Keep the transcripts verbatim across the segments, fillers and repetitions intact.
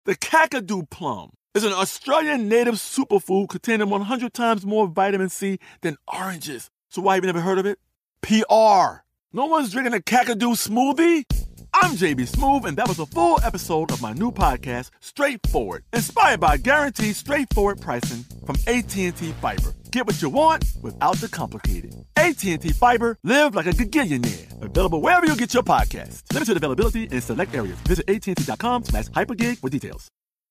The Kakadu plum is an Australian native superfood containing one hundred times more vitamin C than oranges. So why have you never heard of it? P R. No one's drinking a Kakadu smoothie? I'm J B Smoove, and that was a full episode of my new podcast, Straightforward, inspired by guaranteed straightforward pricing from A T and T Fiber. Get what you want without the complicated. A T and T Fiber, live like a gigillionaire. Available wherever you get your podcasts. Limited availability in select areas. Visit AT&T.com slash hypergig for details.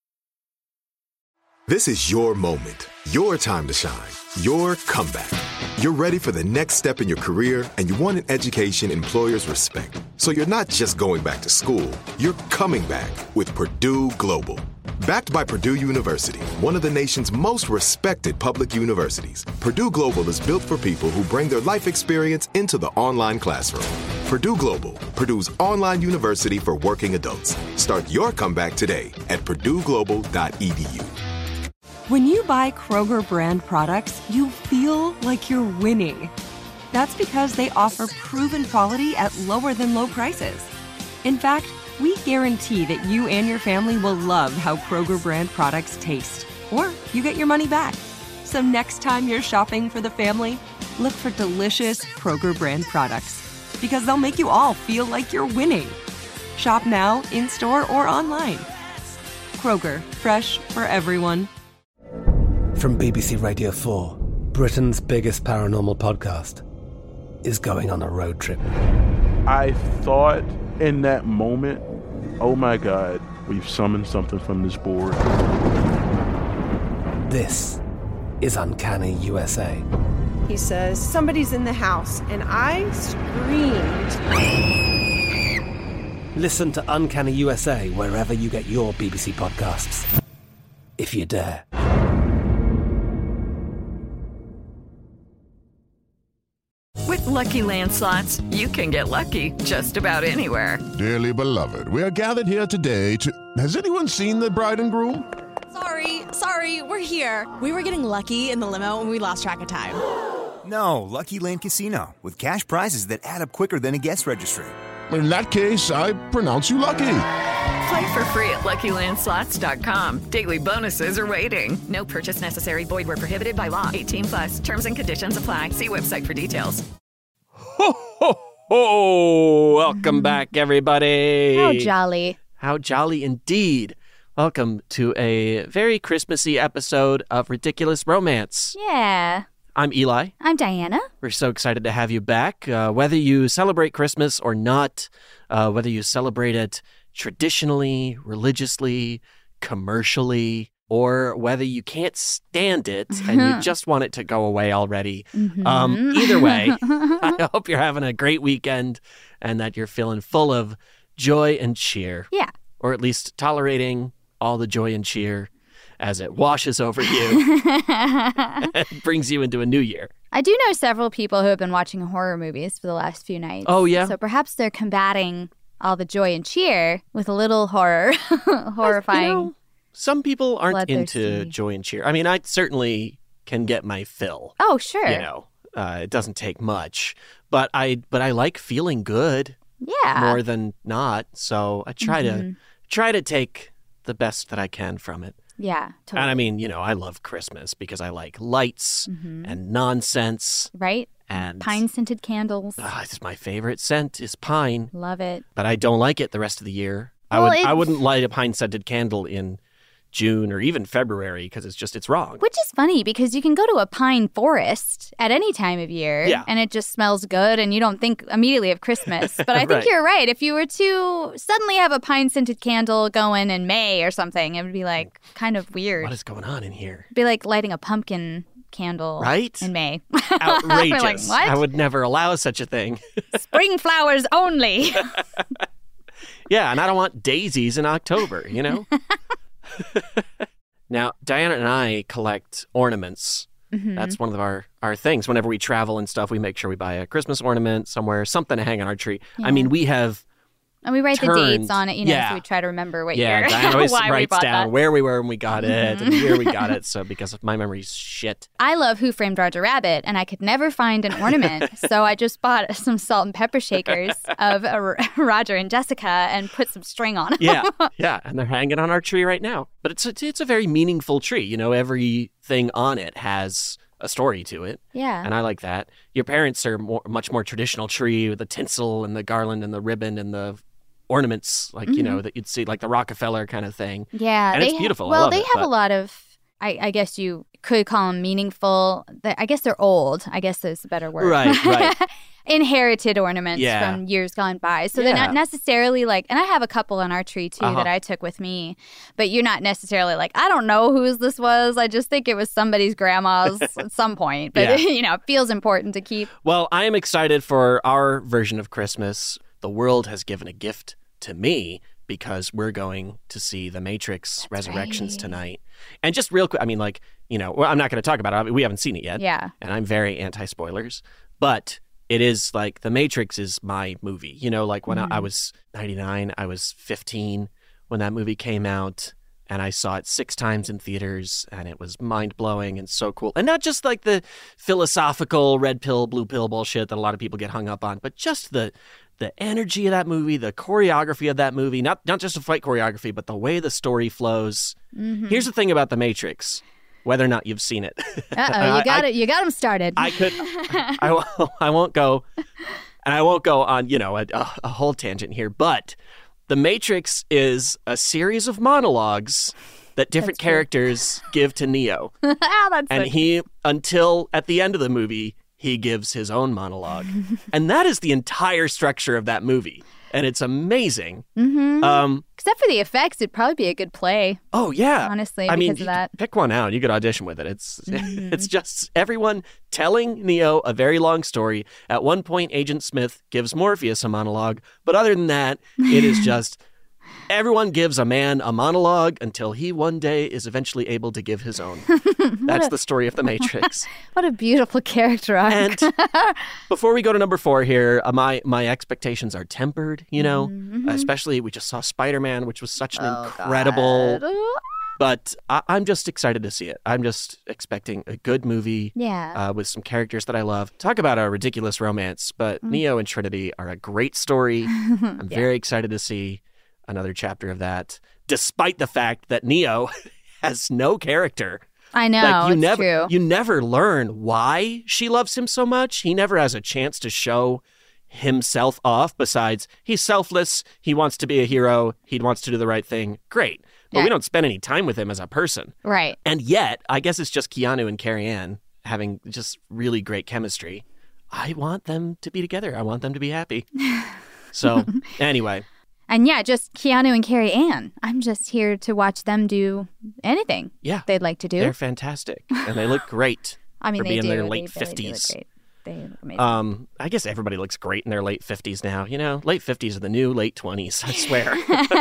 This is your moment, your time to shine, your comeback. You're ready for the next step in your career, and you want an education employers respect. So you're not just going back to school, you're coming back with Purdue Global. Backed by Purdue University, one of the nation's most respected public universities, Purdue Global is built for people who bring their life experience into the online classroom. Purdue Global, Purdue's online university for working adults. Start your comeback today at purdue global dot e d u. When you buy Kroger brand products, you feel like you're winning. That's because they offer proven quality at lower than low prices. In fact, we guarantee that you and your family will love how Kroger brand products taste, or you get your money back. So next time you're shopping for the family, look for delicious Kroger brand products, because they'll make you all feel like you're winning. Shop now, in-store, or online. Kroger, fresh for everyone. From B B C Radio four, Britain's biggest paranormal podcast is going on a road trip. I thought in that moment, oh my God, we've summoned something from this board. This is Uncanny U S A. He says, somebody's in the house, and I screamed. Listen to Uncanny U S A wherever you get your B B C podcasts, if you dare. With Lucky Land Slots, you can get lucky just about anywhere. Dearly beloved, we are gathered here today to... Has anyone seen the bride and groom? Sorry, sorry, we're here. We were getting lucky in the limo and we lost track of time. No, Lucky Land Casino, with cash prizes that add up quicker than a guest registry. In that case, I pronounce you lucky. Play for free at lucky land slots dot com. Daily bonuses are waiting. No purchase necessary. Void where prohibited by law. eighteen plus. Terms and conditions apply. See website for details. Ho, ho, ho! Welcome back, everybody. How jolly. How jolly indeed. Welcome to a very Christmassy episode of Ridiculous Romance. Yeah. I'm Eli. I'm Diana. We're so excited to have you back. Uh, whether you celebrate Christmas or not, uh, whether you celebrate it traditionally, religiously, commercially, or whether you can't stand it and you just want it to go away already. Mm-hmm. Um, either way, I hope you're having a great weekend and that you're feeling full of joy and cheer. Yeah. Or at least tolerating all the joy and cheer as it washes over you and brings you into a new year. I do know several people who have been watching horror movies for the last few nights. Oh, yeah? So perhaps they're combating all the joy and cheer with a little horror, horrifying. You know, some people aren't bloodthirsty. into joy and cheer. I mean, I certainly can get my fill. Oh, sure. You know, uh, it doesn't take much. But I but I like feeling good. Yeah. More than not. So I try mm-hmm. to try to take the best that I can from it. Yeah, totally. And I mean, you know, I love Christmas because I like lights mm-hmm. and nonsense. Right. And pine-scented candles. Uh, it's my favorite scent is pine. Love it. But I don't like it the rest of the year. Well, I would it... I wouldn't light a pine-scented candle in June or even February because it's just, it's wrong. Which is funny because you can go to a pine forest at any time of year yeah. and it just smells good and you don't think immediately of Christmas. But I think right. you're right. If you were to suddenly have a pine-scented candle going in May or something, it would be like kind of weird. What is going on in here? It'd be like lighting a pumpkin candle right? in May. Outrageous. Like, what? I would never allow such a thing. Spring flowers only. Yeah, and I don't want daisies in October, you know? Now, Diana and I collect ornaments. Mm-hmm. That's one of our, our things. Whenever we travel and stuff, we make sure we buy a Christmas ornament somewhere, something to hang on our tree. Yeah. I mean, we have And we write turned, the dates on it, you know, yeah. so we try to remember what yeah, year. Diane always why we writes bought down that. where we were when we got it Mm-hmm. and the year we got it. So because of my memory's shit. I love Who Framed Roger Rabbit, and I could never find an ornament. So I just bought some salt and pepper shakers of uh, Roger and Jessica and put some string on them. Yeah, yeah. And they're hanging on our tree right now. But it's a, it's a very meaningful tree. You know, everything on it has a story to it. Yeah. And I like that. Your parents are more, much more traditional tree with the tinsel and the garland and the ribbon and the ornaments, like, mm-hmm. you know, that you'd see, like the Rockefeller kind of thing. Yeah. And they it's beautiful. Ha- well, I love they it, have but... a lot of, I, I guess you could call them meaningful. I guess they're old. I guess that's a better word. Right, right. Inherited ornaments yeah. from years gone by. So yeah. they're not necessarily like, and I have a couple on our tree too uh-huh. that I took with me, but you're not necessarily like, I don't know whose this was. I just think it was somebody's grandma's at some point. But, yeah. you know, it feels important to keep. Well, I am excited for our version of Christmas. The world has given a gift to me because we're going to see The Matrix That's Resurrections right. tonight. And just real quick, I mean, like, you know, well, I'm not going to talk about it. I mean, we haven't seen it yet. Yeah. And I'm very anti-spoilers. But it is like The Matrix is my movie. You know, like when mm-hmm. I, I was ninety-nine, I was fifteen when that movie came out. And I saw it six times in theaters, and it was mind-blowing and so cool. And not just like the philosophical red pill, blue pill bullshit that a lot of people get hung up on, but just the the energy of that movie, the choreography of that movie, not not just the fight choreography, but the way the story flows. Mm-hmm. Here's the thing about The Matrix, whether or not you've seen it. Uh-oh, you got I, it. You got them started. I could, I, I won't go, and I won't go on, you know, a, a whole tangent here, but The Matrix is a series of monologues that different That's characters give to Neo. That's and so he, until at the end of the movie, he gives his own monologue. And that is the entire structure of that movie. And it's amazing. Mm-hmm. Um, Except for the effects, it'd probably be a good play. Oh, yeah. Honestly, I because mean, of that. Pick one out. You could audition with it. It's Mm-hmm. it's just everyone telling Neo a very long story. At one point, Agent Smith gives Morpheus a monologue. But other than that, it is just... Everyone gives a man a monologue until he one day is eventually able to give his own. That's a, the story of The Matrix. What a beautiful character arc. And before we go to number four here, uh, my my expectations are tempered, you know, mm-hmm. uh, especially we just saw Spider-Man, which was such an oh, incredible... God. But I, I'm just excited to see it. I'm just expecting a good movie yeah. uh, with some characters that I love. Talk about a ridiculous romance, but mm. Neo and Trinity are a great story. I'm yeah. very excited to see another chapter of that, despite the fact that Neo has no character. I know, like, you it's never, true. You never learn why she loves him so much. He never has a chance to show himself off besides he's selfless, he wants to be a hero, he wants to do the right thing. Great. But yeah. we don't spend any time with him as a person. Right. And yet, I guess it's just Keanu and Carrie Ann having just really great chemistry. I want them to be together. I want them to be happy. So, anyway. And yeah, just Keanu and Carrie Ann. I'm just here to watch them do anything yeah. they'd like to do. They're fantastic. And they look great. I mean, for they being do. in their They late really fifties. Do look great. They look amazing. Um, I guess everybody looks great in their late fifties now. You know, late fifties are the new late twenties, I swear.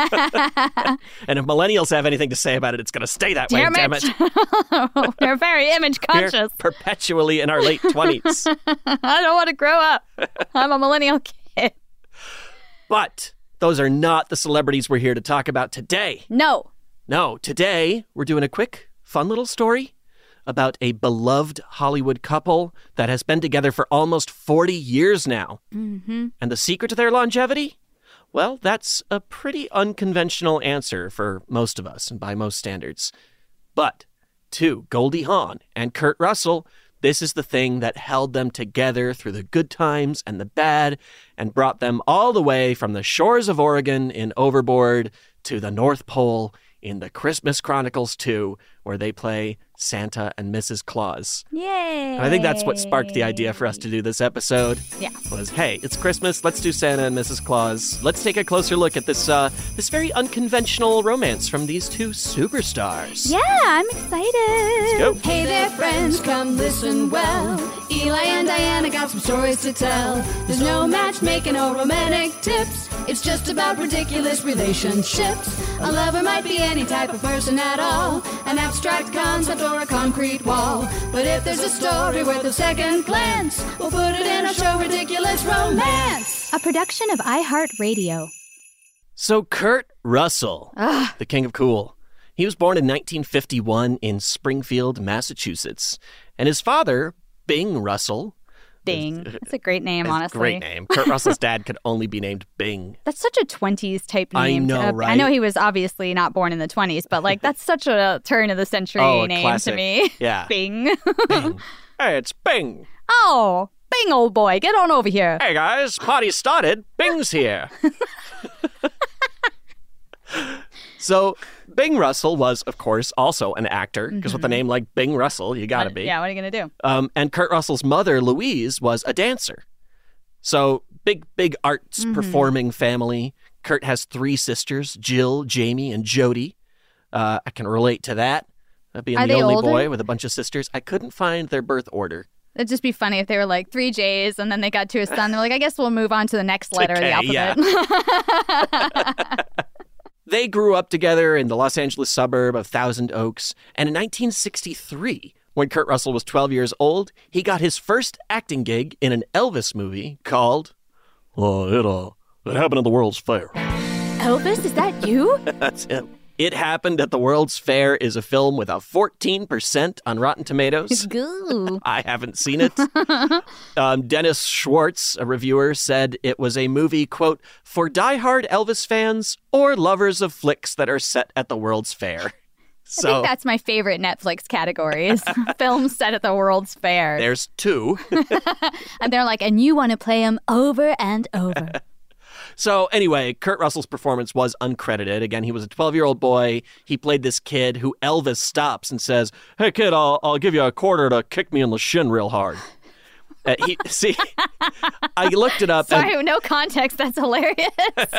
And if millennials have anything to say about it, it's going to stay that damn way, it. damn it. We're very image conscious. We're perpetually in our late twenties. I don't want to grow up. I'm a millennial kid. But those are not the celebrities we're here to talk about today. No. No, today we're doing a quick, fun little story about a beloved Hollywood couple that has been together for almost forty years now. Mm-hmm. And the secret to their longevity? Well, that's a pretty unconventional answer for most of us and by most standards. But to Goldie Hawn and Kurt Russell, this is the thing that held them together through the good times and the bad and brought them all the way from the shores of Oregon in Overboard to the North Pole in The Christmas Chronicles two, where they play Santa and Missus Claus. Yay! And I think that's what sparked the idea for us to do this episode. Yeah. Was, hey, it's Christmas, let's do Santa and Missus Claus. Let's take a closer look at this uh, this very unconventional romance from these two superstars. Yeah, I'm excited. Let's go. Hey there, friends, come listen well. Eli and Diana got some stories to tell. There's no matchmaking or romantic tips. It's just about ridiculous relationships. A lover might be any type of person at all, an abstract concept or a concrete wall. But if there's a story worth a second glance, we'll put it in our show, Ridiculous Romance. A production of iHeartRadio. So Kurt Russell, Ugh. the king of cool. He was born in nineteen fifty-one in Springfield, Massachusetts. And his father, Bing Russell. Bing. That's a great name, That's honestly. a great name. Kurt Russell's dad could only be named Bing. That's such a twenties type I name. know, to- right? I know he was obviously not born in the twenties, but like that's such a turn of the century Oh, a name classic. to me. Yeah. Bing. Bing. Hey, it's Bing. Oh, Bing, old boy, get on over here. Hey, guys, party started. Bing's here. So Bing Russell was, of course, also an actor, because with a name like Bing Russell, you gotta What- be. Yeah, what are you going to do? Um, and Kurt Russell's mother, Louise, was a dancer. So big, big arts Mhm. performing family. Kurt has three sisters, Jill, Jamie, and Jody. Uh, I can relate to that. Uh, being Are the they only older? boy with a bunch of sisters. I couldn't find their birth order. It'd just be funny if they were like three J's and then they got to a son. They're like, I guess we'll move on to the next letter K, of the yeah. alphabet. They grew up together in the Los Angeles suburb of Thousand Oaks. And in nineteen sixty-three, when Kurt Russell was twelve years old, he got his first acting gig in an Elvis movie called, oh, it, uh, it happened at the World's Fair. Elvis, is that you? That's him. It Happened at the World's Fair is a film with a fourteen percent on Rotten Tomatoes. Goo. I haven't seen it. um, Dennis Schwartz, a reviewer, said it was a movie, quote, for diehard Elvis fans or lovers of flicks that are set at the World's Fair. So I think that's my favorite Netflix category is films set at the World's Fair. there's two. And they're like, and you want to play them over and over. So anyway, Kurt Russell's performance was uncredited. Again, he was a twelve-year-old boy. He played this kid who Elvis stops and says, hey, kid, I'll, I'll give you a quarter to kick me in the shin real hard. Uh, he, see, I looked it up. Sorry, and, no context. That's hilarious.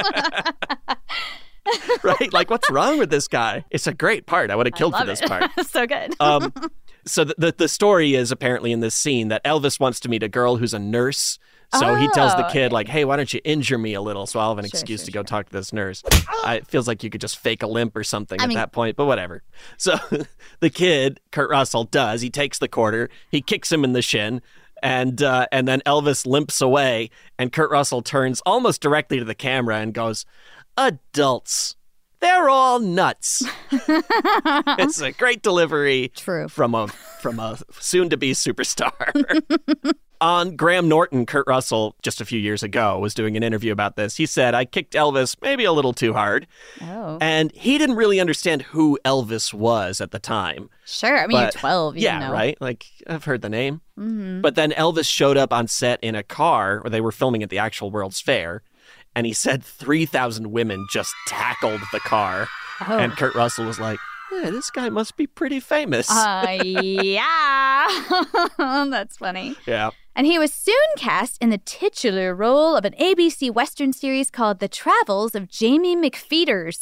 right? Like, what's wrong with this guy? It's a great part. I would have killed I for love this it. part. So good. Um, so the, the the story is apparently in this scene that Elvis wants to meet a girl who's a nurse. So he tells the Oh, kid, okay. like, hey, why don't you injure me a little so I'll have an Sure, excuse sure, to go talk to this nurse. I, it feels like you could just fake a limp or something I at mean- that point, but whatever. So the kid, Kurt Russell, does. He takes the quarter, he kicks him in the shin, and uh, and then Elvis limps away, and Kurt Russell turns almost directly to the camera and goes, adults. They're all nuts. It's a great delivery True. from a from a soon-to-be superstar. On Graham Norton, Kurt Russell, just a few years ago, was doing an interview about this. He said, I kicked Elvis maybe a little too hard. Oh. And he didn't really understand who Elvis was at the time. Sure. I mean, But- you're twelve. You yeah, know. right? Like, I've heard the name. Mm-hmm. But then Elvis showed up on set in a car where they were filming at the actual World's Fair. And he said three thousand women just tackled the car. Oh. And Kurt Russell was like, yeah, this guy must be pretty famous. Uh, yeah. That's funny. yeah. And he was soon cast in the titular role of an A B C Western series called The Travels of Jamie McFeeters.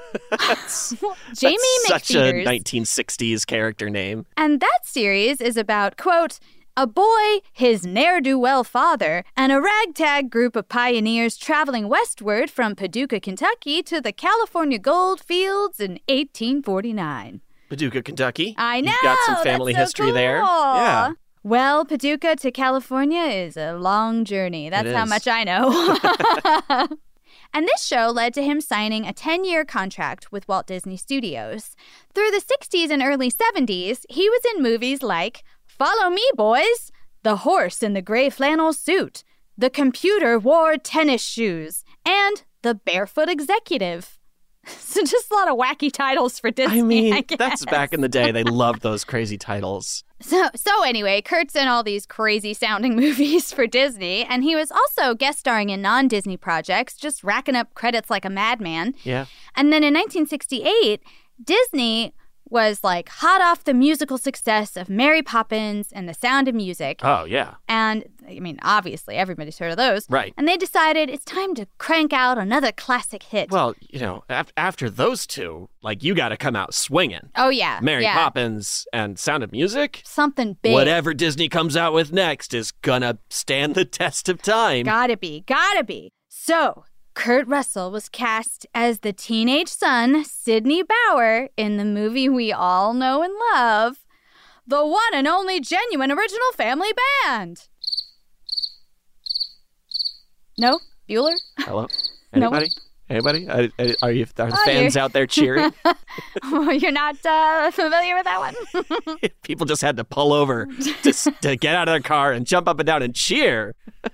Jamie That's such a McFeeters. nineteen sixties character name. And that series is about, quote, a boy, his ne'er-do-well father, and a ragtag group of pioneers traveling westward from Paducah, Kentucky to the California gold fields in eighteen forty-nine. Paducah, Kentucky. I know. You've got some family that's so history there. cool. Yeah. Well, Paducah to California is a long journey. That's It how is. much I know. And this show led to him signing a ten-year contract with Walt Disney Studios. Through the sixties and early seventies, he was in movies like Follow Me, Boys, The Horse in the Gray Flannel Suit, The Computer Wore Tennis Shoes, and The Barefoot Executive. So just a lot of wacky titles for Disney, I mean, I guess. that's back in the day. They loved those crazy titles. So, so anyway, Kurt's in all these crazy-sounding movies for Disney, and he was also guest starring in non-Disney projects, just racking up credits like a madman. Yeah. And then in nineteen sixty-eight, Disney was like hot off the musical success of Mary Poppins and The Sound of Music. Oh, yeah. And, I mean, obviously, everybody's heard of those. Right. And they decided it's time to crank out another classic hit. Well, you know, af- after those two, like, you got to come out swinging. Oh, yeah. Mary yeah. Poppins and Sound of Music. Something big. Whatever Disney comes out with next is gonna stand the test of time. Gotta be, gotta be. So, Kurt Russell was cast as the teenage son, Sidney Bauer, in the movie we all know and love, the one and only genuine original family band. No? Bueller? Hello? No. Anybody? Anybody? Are, are you? Are the Oh, fans you're- out there cheering? You're not uh, familiar with that one? People just had to pull over to, to get out of their car and jump up and down and cheer.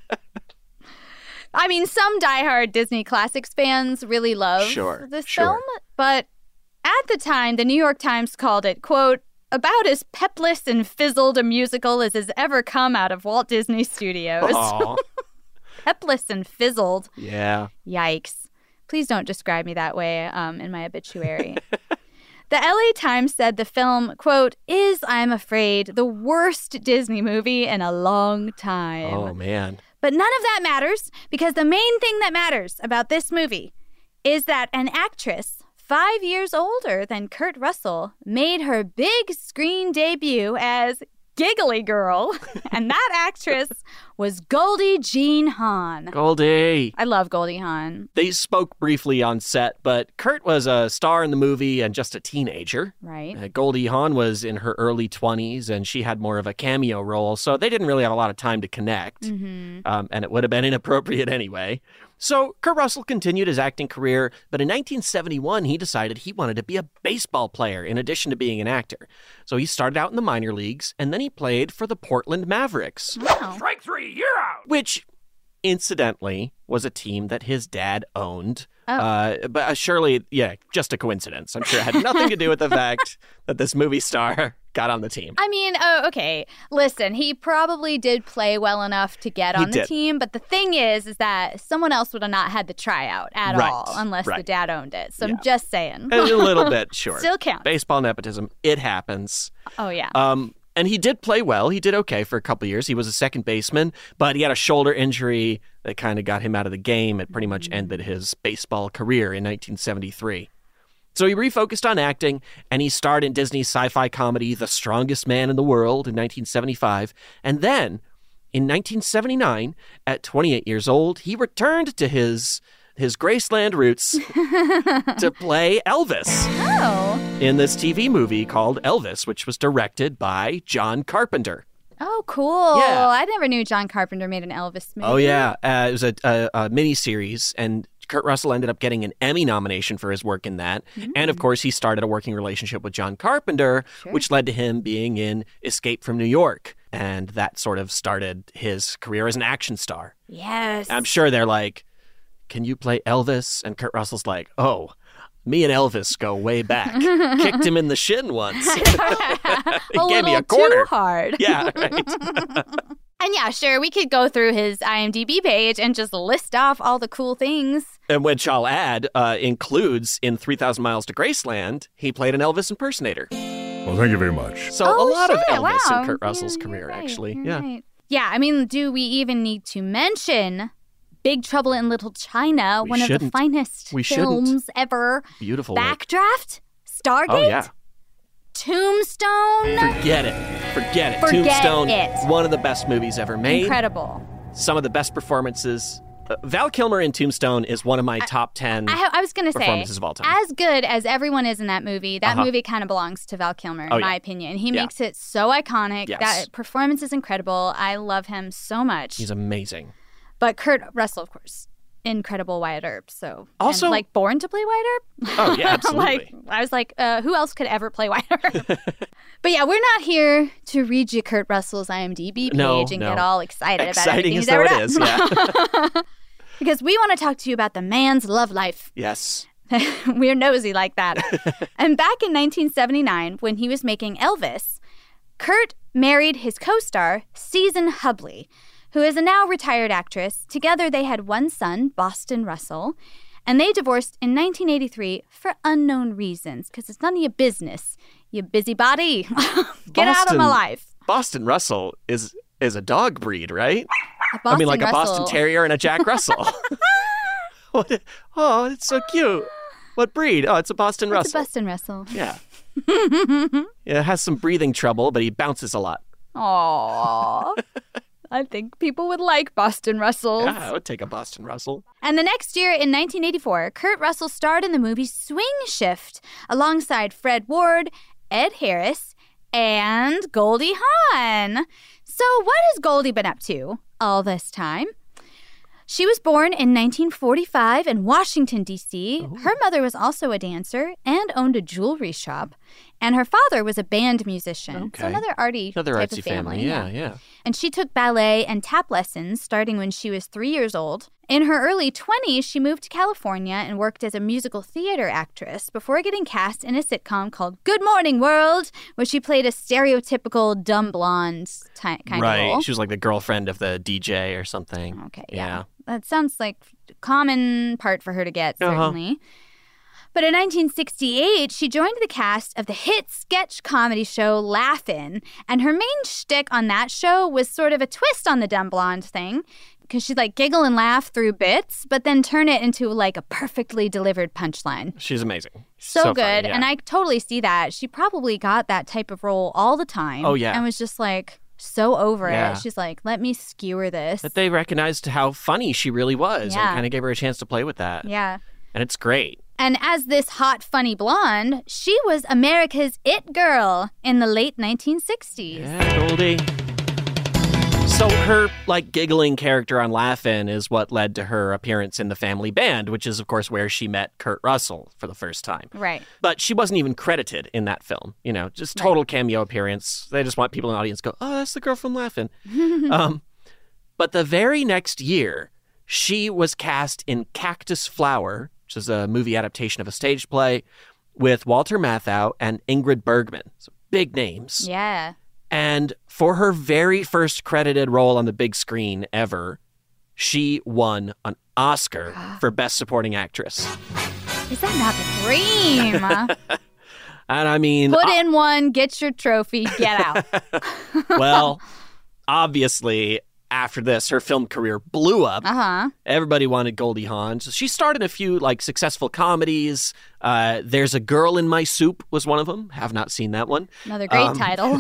I mean, some diehard Disney Classics fans really love Sure, this sure. film, but at the time, the New York Times called it, quote, about as pepless and fizzled a musical as has ever come out of Walt Disney Studios. Aw. Pepless and fizzled. Yeah. Yikes. Please don't describe me that way um, in my obituary. The L A Times said the film, quote, is, I'm afraid, the worst Disney movie in a long time. Oh, man. But none of that matters, because the main thing that matters about this movie is that an actress five years older than Kurt Russell made her big screen debut as Giggly Girl, and that actress was Goldie Jean Hawn. Goldie. I love Goldie Hawn. They spoke briefly on set, but Kurt was a star in the movie and just a teenager. Right. Uh, Goldie Hawn was in her early twenties, and she had more of a cameo role, so they didn't really have a lot of time to connect. Mm-hmm. Um, and it would have been inappropriate anyway. So Kurt Russell continued his acting career, but in nineteen seventy-one, he decided he wanted to be a baseball player in addition to being an actor. So he started out in the minor leagues, and then he played for the Portland Mavericks. Wow. Strike three, you're out. Which, incidentally, was a team that his dad owned. Oh. Uh, but uh, surely, yeah, just a coincidence. I'm sure it had nothing to do with the fact that this movie star got on the team. I mean, oh, okay. Listen, he probably did play well enough to get He on the did. team, but the thing is, is that someone else would have not had the tryout at Right, all unless the right. dad owned it. So Yeah. I'm just saying. A little bit, sure. Still counts. Baseball nepotism, it happens. Oh, yeah. Um, and he did play well. He did okay for a couple of years. He was a second baseman, but he had a shoulder injury that kind of got him out of the game. It pretty much ended his baseball career in nineteen seventy-three. So he refocused on acting, and he starred in Disney's sci-fi comedy The Strongest Man in the World in nineteen seventy-five. And then, in nineteen seventy-nine, at twenty-eight years old, he returned to his his Graceland roots to play Elvis. Oh. In this T V movie called Elvis, which was directed by John Carpenter. Oh, cool. Yeah. I never knew John Carpenter made an Elvis movie. Oh, yeah. Uh, it was a, a, a miniseries, and Kurt Russell ended up getting an Emmy nomination for his work in that. Mm. And, of course, he started a working relationship with John Carpenter, Sure. which led to him being in Escape from New York. And that sort of started his career as an action star. Yes. I'm sure they're like, can you play Elvis? And Kurt Russell's like, oh, me and Elvis go way back. Kicked him in the shin once. he a gave me little a quarter. too hard. Yeah, right. And yeah, sure, we could go through his I M D B page and just list off all the cool things. And which I'll add uh, includes in three thousand Miles to Graceland, he played an Elvis impersonator. Well, thank you very much. So Oh, a lot shit, of Elvis wow. in Kurt Russell's Yeah, career, you're right, actually. you're Yeah. right. Yeah, I mean, do we even need to mention Big Trouble in Little China, We one of the shouldn't. finest We shouldn't. films ever? Beautiful work. Backdraft? Stargate? Oh, yeah. Tombstone? Forget it. Forget it. Forget Tombstone, it. one of the best movies ever made. Incredible. Some of the best performances. Uh, Val Kilmer in Tombstone is one of my top ten I, I was going to say, performances of all time. as good as everyone is in that movie, that Uh-huh. movie kind of belongs to Val Kilmer, in Oh, yeah. my opinion. He Yeah. makes it so iconic. Yes. That performance is incredible. I love him so much. He's amazing. But Kurt Russell, of course, incredible Wyatt Earp. So Also- and, like born to play Wyatt Earp. Oh, yeah, absolutely. like I was like, uh, who else could ever play Wyatt Earp? But yeah, we're not here to read you Kurt Russell's I M D B page No, and no. get all excited about Exciting everything as he's ever though done. it is, yeah. Because we want to talk to you about the man's love life. Yes. We're nosy like that. And back in nineteen seventy-nine, when he was making Elvis, Kurt married his co-star, Season Hubley, who is a now retired actress. Together, they had one son, Boston Russell, and they divorced in nineteen eighty-three for unknown reasons, because it's none of your business, you busybody. Get out of my Boston- life. Boston Russell is is a dog breed, right? A I mean, like Boston a Boston Russell- Terrier and a Jack Russell. What? Oh, it's so cute. What breed? Oh, it's a Boston It's a Russell. Boston Russell. Yeah. Yeah, it has some breathing trouble, but he bounces a lot. Aww. I think people would like Boston Russells. Yeah, I would take a Boston Russell. And the next year, in nineteen eighty-four, Kurt Russell starred in the movie Swing Shift alongside Fred Ward, Ed Harris, and Goldie Hawn. So what has Goldie been up to all this time? She was born in nineteen forty-five in Washington, D C Ooh. Her mother was also a dancer and owned a jewelry shop. And her father was a band musician. Okay. So another arty another type artsy of family. family. Yeah, yeah, yeah. And she took ballet and tap lessons starting when she was three years old. In her early twenties, she moved to California and worked as a musical theater actress before getting cast in a sitcom called Good Morning World, where she played a stereotypical dumb blonde ty- kind right. of role. Right. She was like the girlfriend of the D J or something. Okay, yeah. yeah. That sounds like a common part for her to get, certainly. Uh-huh. But in nineteen sixty-eight, she joined the cast of the hit sketch comedy show Laugh-In, and her main shtick on that show was sort of a twist on the dumb blonde thing, because she'd like giggle and laugh through bits, but then turn it into like a perfectly delivered punchline. She's amazing. So, so good, funny, yeah. and I totally see that. She probably got that type of role all the time. Oh, yeah. And was just like so over yeah. it. She's like, let me skewer this. But they recognized how funny she really was yeah. and kind of gave her a chance to play with that. Yeah. And it's great. And as this hot, funny blonde, she was America's it girl in the late nineteen sixties. Yeah, Goldie. So her, like, giggling character on Laugh-In is what led to her appearance in The Family Band, which is, of course, where she met Kurt Russell for the first time. Right. But she wasn't even credited in that film. You know, just total right. cameo appearance. They just want people in the audience to go, oh, that's the girl from Laugh-In. um, but the very next year, she was cast in Cactus Flower, which is a movie adaptation of a stage play, with Walter Matthau and Ingrid Bergman. So big names. Yeah. And for her very first credited role on the big screen ever, she won an Oscar for Best Supporting Actress. Is that not the dream? And I mean... Put in one, get your trophy, get out. Well, obviously... After this, her film career blew up. Uh-huh. Everybody wanted Goldie Hawn. So she starred in a few like successful comedies. Uh, There's a Girl in My Soup was one of them. Have not seen that one. Another great um, title.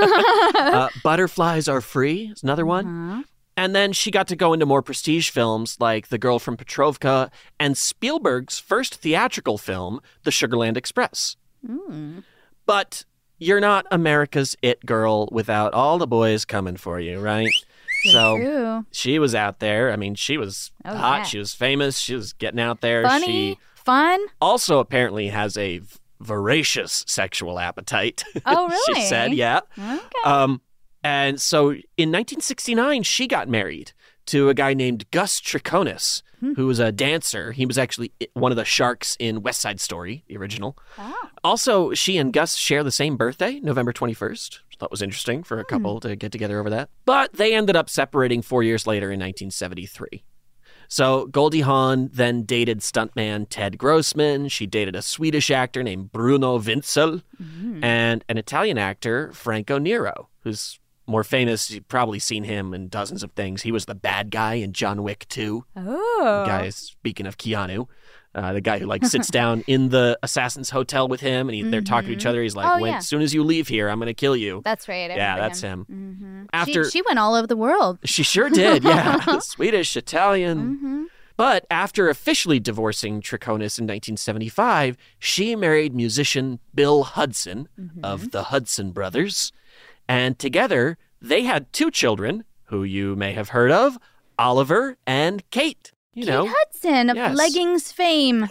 uh, Butterflies Are Free is another one. Uh-huh. And then she got to go into more prestige films like The Girl from Petrovka and Spielberg's first theatrical film, The Sugarland Express. Mm. But you're not America's it girl without all the boys coming for you, right? So true. She was out there. I mean, she was oh, hot. Yeah. She was famous. She was getting out there. Funny, she fun. Also, apparently, has a voracious sexual appetite. Oh, really? She said, yeah. Okay. Um, and so in nineteen sixty-nine, she got married to a guy named Gus Triconis, hmm. who was a dancer. He was actually one of the sharks in West Side Story, the original. Oh. Also, she and Gus share the same birthday, November twenty-first. Thought was interesting for a couple to get together over that. But they ended up separating four years later in nineteen seventy-three. So Goldie Hawn then dated stuntman Ted Grossman. She dated a Swedish actor named Bruno Wintzl mm-hmm. and an Italian actor, Franco Nero, who's more famous. You've probably seen him in dozens of things. He was the bad guy in John Wick two. Oh. The guy, speaking of Keanu. Uh, the guy who like sits down in the assassin's hotel with him, and he, mm-hmm. they're talking to each other. He's like, oh, when, yeah. "As soon as you leave here, I'm going to kill you." That's right. I yeah, that's him. him. Mm-hmm. After she, she went all over the world. She sure did. Yeah, Swedish, Italian. Mm-hmm. But after officially divorcing Triconis in nineteen seventy-five, she married musician Bill Hudson mm-hmm. of the Hudson Brothers, and together they had two children who you may have heard of, Oliver and Kate. You Kate know, Hudson of yes. leggings fame.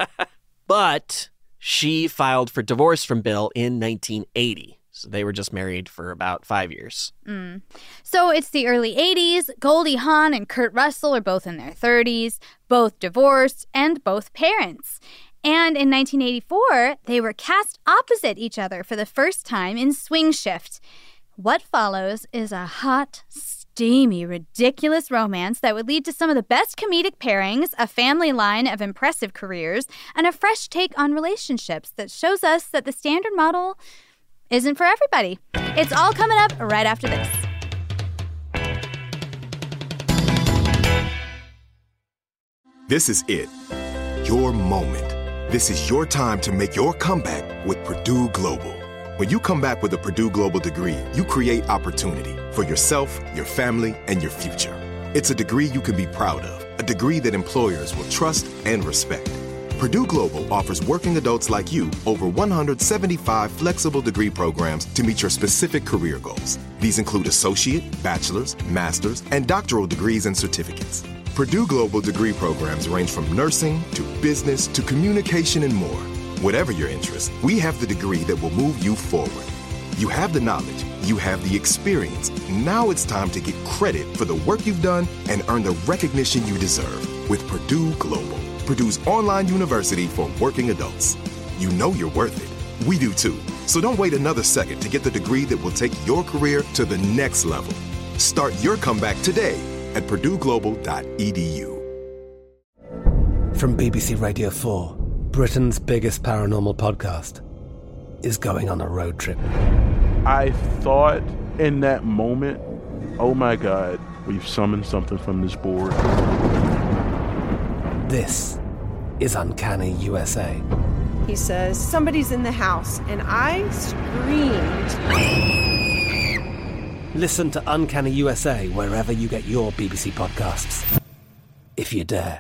But she filed for divorce from Bill in nineteen eighty. So they were just married for about five years. Mm. So it's the early eighties. Goldie Hawn and Kurt Russell are both in their thirties, both divorced, and both parents. And in nineteen eighty-four, they were cast opposite each other for the first time in Swing Shift. What follows is a hot, steamy, ridiculous romance that would lead to some of the best comedic pairings, a family line of impressive careers, and a fresh take on relationships that shows us that the standard model isn't for everybody. It's all coming up right after this. This is it. Your moment. This is your time to make your comeback with Purdue Global. When you come back with a Purdue Global degree, you create opportunity for yourself, your family, and your future. It's a degree you can be proud of, a degree that employers will trust and respect. Purdue Global offers working adults like you over one hundred seventy-five flexible degree programs to meet your specific career goals. These include associate, bachelor's, master's, and doctoral degrees and certificates. Purdue Global degree programs range from nursing to business to communication and more. Whatever your interest, we have the degree that will move you forward. You have the knowledge, you have the experience. Now it's time to get credit for the work you've done and earn the recognition you deserve with Purdue Global, Purdue's online university for working adults. You know you're worth it. We do too. So don't wait another second to get the degree that will take your career to the next level. Start your comeback today at purdue global dot e d u. From B B C Radio four, Britain's biggest paranormal podcast is going on a road trip. I thought in that moment, oh my God, we've summoned something from this board. This is Uncanny U S A. He says, somebody's in the house, and I screamed. Listen to Uncanny U S A wherever you get your B B C podcasts, if you dare.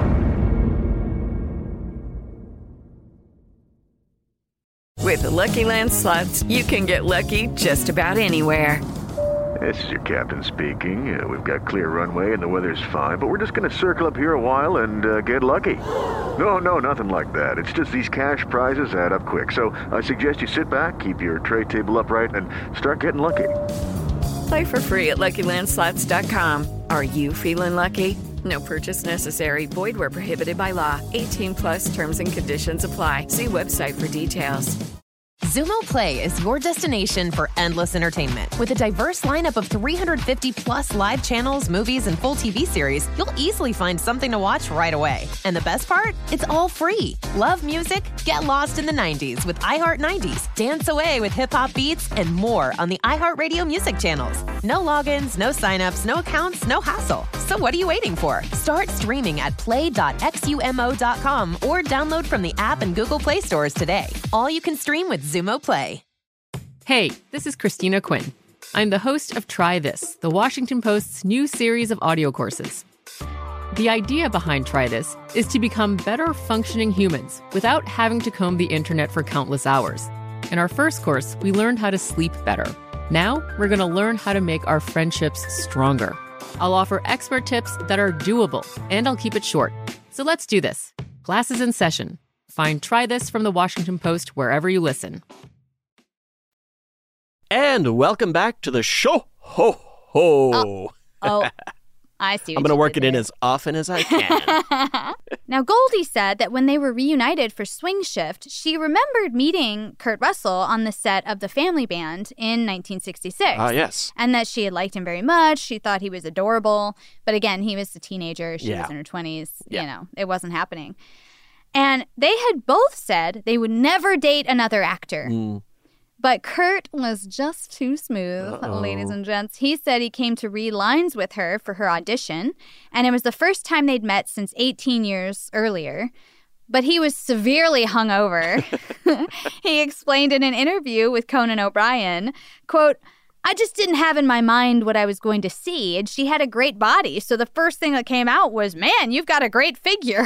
With the Lucky Land Slots, you can get lucky just about anywhere. This is your captain speaking. Uh, we've got clear runway and the weather's fine, but we're just going to circle up here a while and uh, get lucky. No, no, nothing like that. It's just these cash prizes add up quick. So I suggest you sit back, keep your tray table upright, and start getting lucky. Play for free at lucky land slots dot com. Are you feeling lucky? No purchase necessary. Void where prohibited by law. eighteen plus terms and conditions apply. See website for details. Zumo Play is your destination for endless entertainment. With a diverse lineup of three hundred fifty plus live channels, movies, and full T V series, you'll easily find something to watch right away. And the best part? It's all free. Love music? Get lost in the nineties with iHeart nineties. Dance away with hip-hop beats and more on the iHeartRadio music channels. No logins, no signups, no accounts, no hassle. So what are you waiting for? Start streaming at play dot xumo dot com or download from the app and Google Play stores today. All you can stream with Zumo Play. Hey, this is Christina Quinn. I'm the host of Try This, the Washington Post's new series of audio courses. The idea behind Try This is to become better functioning humans without having to comb the internet for countless hours. In our first course, we learned how to sleep better. Now, we're going to learn how to make our friendships stronger. I'll offer expert tips that are doable, and I'll keep it short. So let's do this. Class is in session. Find Try This from the Washington Post wherever you listen. And welcome back to the show. Ho, ho. Oh, oh I see. I'm going to work it in as often as I can. Now, Goldie said that when they were reunited for Swing Shift, she remembered meeting Kurt Russell on the set of The Family Band in nineteen sixty-six. Ah, uh, yes. And that she had liked him very much. She thought he was adorable. But again, he was a teenager. She yeah. was in her twenties. Yeah. You know, it wasn't happening. And they had both said they would never date another actor. Mm. But Kurt was just too smooth, Uh-oh. ladies and gents. He said he came to read lines with her for her audition, and it was the first time they'd met since eighteen years earlier. But he was severely hungover. He explained in an interview with Conan O'Brien, quote, I just didn't have in my mind what I was going to see, and she had a great body, so the first thing that came out was, man, you've got a great figure.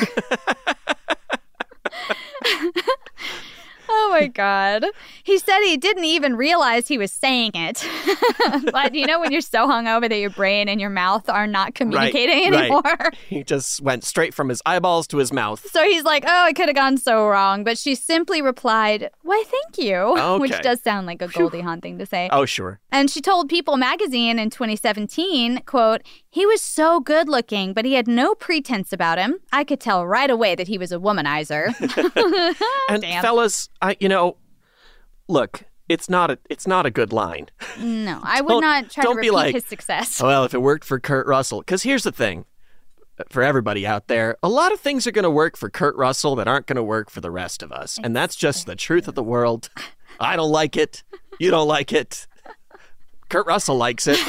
Oh, my God. He said he didn't even realize he was saying it. But you know when you're so hungover that your brain and your mouth are not communicating right, anymore? Right. He just went straight from his eyeballs to his mouth. So he's like, oh, it could have gone so wrong. But she simply replied, why, thank you. Okay. Which does sound like a Goldie Hawn thing to say. Oh, sure. And she told People magazine in twenty seventeen, quote, he was so good looking, but he had no pretense about him. I could tell right away that he was a womanizer. And Damn. fellas, I, you know, look, it's not a, it's not a good line. No, I would not try to don't be repeat like, his success. Well, if it worked for Kurt Russell, because here's the thing, for everybody out there, a lot of things are going to work for Kurt Russell that aren't going to work for the rest of us. And that's just the truth of the world. I don't like it. You don't like it. Kurt Russell likes it.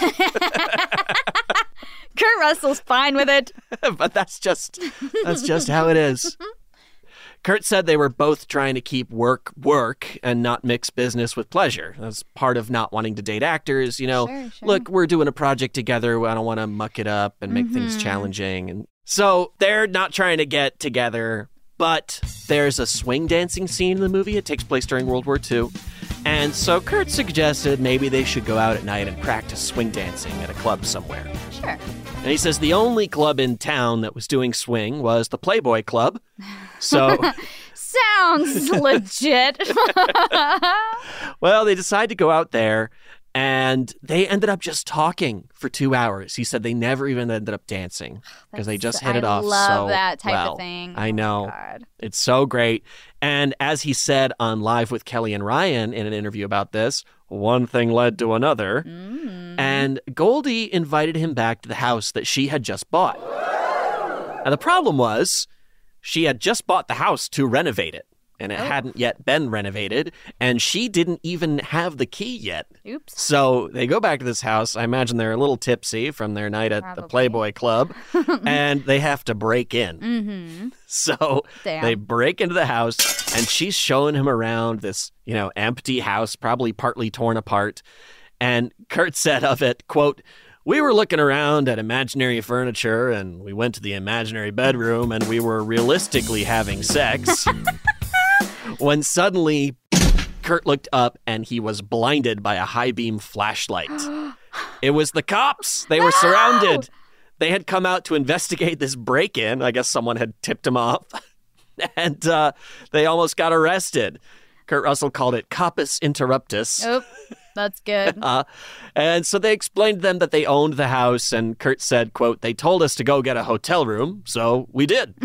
Kurt Russell's fine with it. But that's just that's just how it is. Kurt said they were both trying to keep work work and not mix business with pleasure. That's part of not wanting to date actors. You know, sure, sure. Look, we're doing a project together. I don't want to muck it up and make mm-hmm. things challenging. And so they're not trying to get together. But there's a swing dancing scene in the movie. It takes place during World War Two. And so Kurt suggested maybe they should go out at night and practice swing dancing at a club somewhere. Sure. And he says the only club in town that was doing swing was the Playboy Club. So... Sounds legit. Well, they decide to go out there, and they ended up just talking for two hours. He said they never even ended up dancing because they just hit it I off love so that type well. of thing. I know. Oh, God. It's so great. And as he said on Live with Kelly and Ryan in an interview about this, one thing led to another. Mm. And Goldie invited him back to the house that she had just bought. And the problem was, she had just bought the house to renovate it, and it oh. hadn't yet been renovated, and she didn't even have the key yet. Oops. So they go back to this house. I imagine they're a little tipsy from their night at Probably. the Playboy Club, and they have to break in. Mm-hmm. So Damn. they break into the house, and she's showing him around this, you know, empty house, probably partly torn apart. And Kurt said of it, quote, "We were looking around at imaginary furniture, and we went to the imaginary bedroom, and we were realistically having sex." When suddenly, Kurt looked up, and he was blinded by a high-beam flashlight. It was the cops. They were no! surrounded. They had come out to investigate this break-in. I guess someone had tipped him off. And uh, they almost got arrested. Kurt Russell called it Corpus Interruptus. Oh, that's good. uh, and so they explained to them that they owned the house, and Kurt said, quote, "They told us to go get a hotel room, so we did."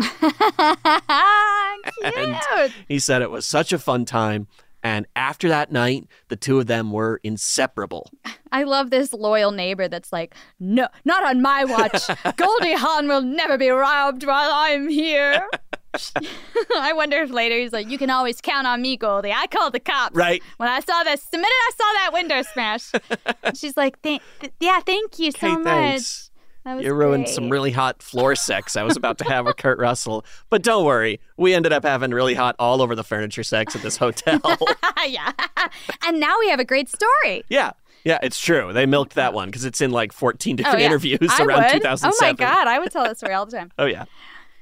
Cute. And he said it was such a fun time. And after that night, the two of them were inseparable. I love this loyal neighbor that's like, "No, not on my watch. Goldie Hawn will never be robbed while I'm here." I wonder if later he's like, "You can always count on me, Goldie. I called the cops. Right. When I saw this, the minute I saw that window smash." She's like, th- th- yeah, thank you so hey, much. Thanks. That was you ruined great. some really hot floor sex I was about to have with Kurt Russell. But don't worry. We ended up having really hot all over the furniture sex at this hotel. Yeah. And now we have a great story. Yeah. Yeah, it's true. They milked that one because it's in like fourteen different oh, yeah. interviews I around would. two thousand seven. Oh, my God. I would tell that story all the time. Oh, yeah.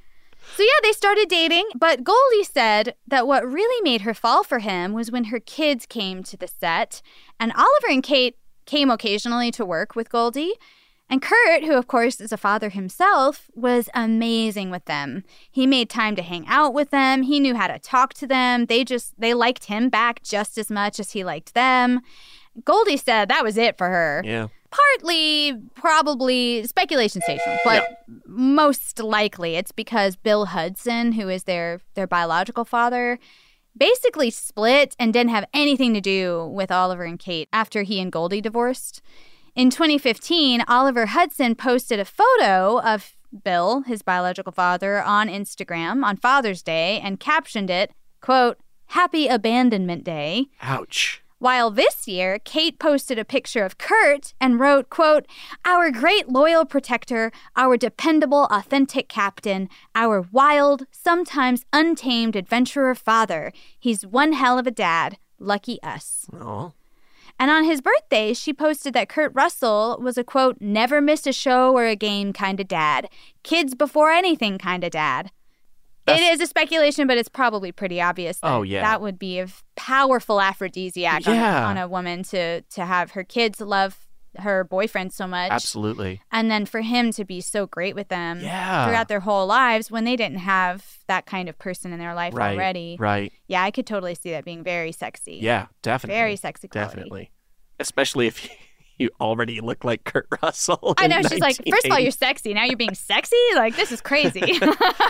So, yeah, they started dating, but Goldie said that what really made her fall for him was when her kids came to the set, and Oliver and Kate came occasionally to work with Goldie. And Kurt, who, of course, is a father himself, was amazing with them. He made time to hang out with them. He knew how to talk to them. They just, they liked him back just as much as he liked them. Goldie said that was it for her. Yeah. Partly, probably, speculation station, but yeah. most likely it's because Bill Hudson, who is their, their biological father, basically split and didn't have anything to do with Oliver and Kate after he and Goldie divorced. In twenty fifteen, Oliver Hudson posted a photo of Bill, his biological father, on Instagram on Father's Day and captioned it, quote, "Happy Abandonment Day." Ouch. While this year, Kate posted a picture of Kurt and wrote, quote, "Our great loyal protector, our dependable, authentic captain, our wild, sometimes untamed adventurer father. He's one hell of a dad. Lucky us." Aw. And on his birthday, she posted that Kurt Russell was a, quote, "never miss a show or a game kind of dad. Kids before anything kind of dad." That's... It is a speculation, but it's probably pretty obvious that oh, yeah. that would be a powerful aphrodisiac yeah. on, on a woman to, to have her kids love her boyfriend so much. Absolutely. And then for him to be so great with them yeah. throughout their whole lives when they didn't have that kind of person in their life right, already. Right. Yeah, I could totally see that being very sexy. Yeah, definitely. Very sexy quality. Definitely. Especially if you, you already look like Kurt Russell. I know. She's like, first of all, you're sexy. Now you're being sexy? Like, this is crazy.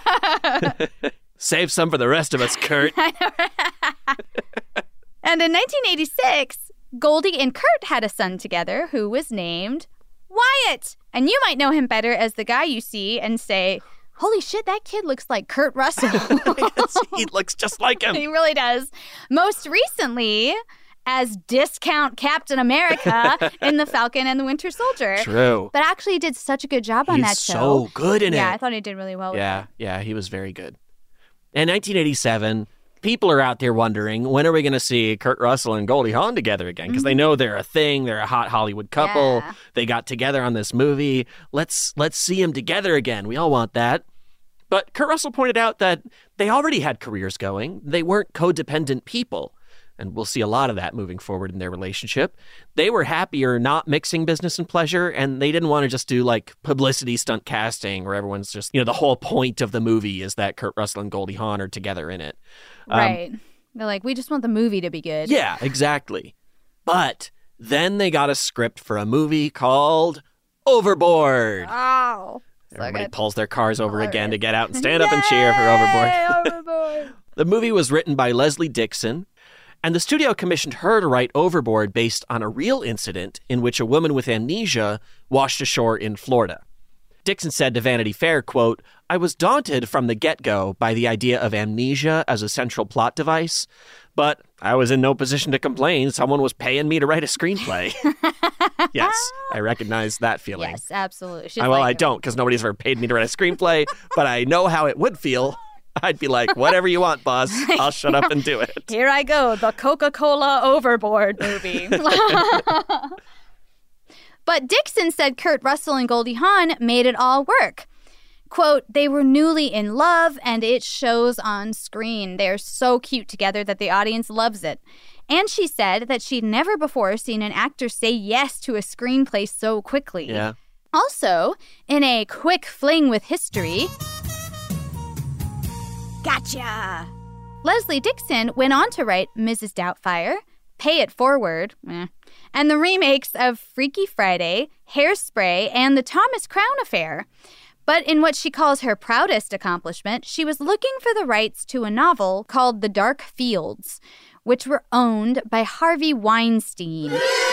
Save some for the rest of us, Kurt. I know. And in nineteen eighty-six, Goldie and Kurt had a son together who was named Wyatt. And you might know him better as the guy you see and say, "Holy shit, that kid looks like Kurt Russell." He looks just like him. He really does. Most recently, as discount Captain America in The Falcon and the Winter Soldier. True. But actually he did such a good job on He's that show. so good in yeah, it. Yeah, I thought he did really well with yeah, it. Yeah, he was very good. In nineteen eighty-seven, people are out there wondering, when are we going to see Kurt Russell and Goldie Hawn together again? Because mm-hmm. they know they're a thing. They're a hot Hollywood couple. Yeah. They got together on this movie. Let's let's see them together again. We all want that. But Kurt Russell pointed out that they already had careers going. They weren't codependent people. and we'll see a lot of that moving forward in their relationship. They were happier not mixing business and pleasure, and they didn't want to just do like publicity stunt casting where everyone's just, you know, the whole point of the movie is that Kurt Russell and Goldie Hawn are together in it. Right. Um, They're like, we just want the movie to be good. yeah, exactly. But then they got a script for a movie called Overboard. Oh. So Everybody good. pulls their cars over Love again it. to get out and stand up and cheer for Overboard. Overboard. The movie was written by Leslie Dixon, and the studio commissioned her to write Overboard based on a real incident in which a woman with amnesia washed ashore in Florida. Dixon said to Vanity Fair, quote, "I was daunted from the get-go by the idea of amnesia as a central plot device, but I was in no position to complain. Someone was paying me to write a screenplay." Yes, I recognize that feeling. Yes, absolutely. She's I, well, like, I don't, because nobody's ever paid me to write a screenplay, but I know how it would feel. I'd be like, whatever you want, boss. I'll shut up and do it. Here I go, the Coca-Cola Overboard movie. But Dixon said Kurt Russell and Goldie Hawn made it all work. Quote, "They were newly in love, and it shows on screen. They're so cute together that the audience loves it." And she said that she'd never before seen an actor say yes to a screenplay so quickly. Yeah. Also, in a quick fling with history... Gotcha! Leslie Dixon went on to write Missus Doubtfire, Pay It Forward, eh, and the remakes of Freaky Friday, Hairspray, and The Thomas Crown Affair. But in what she calls her proudest accomplishment, she was looking for the rights to a novel called The Dark Fields, which were owned by Harvey Weinstein.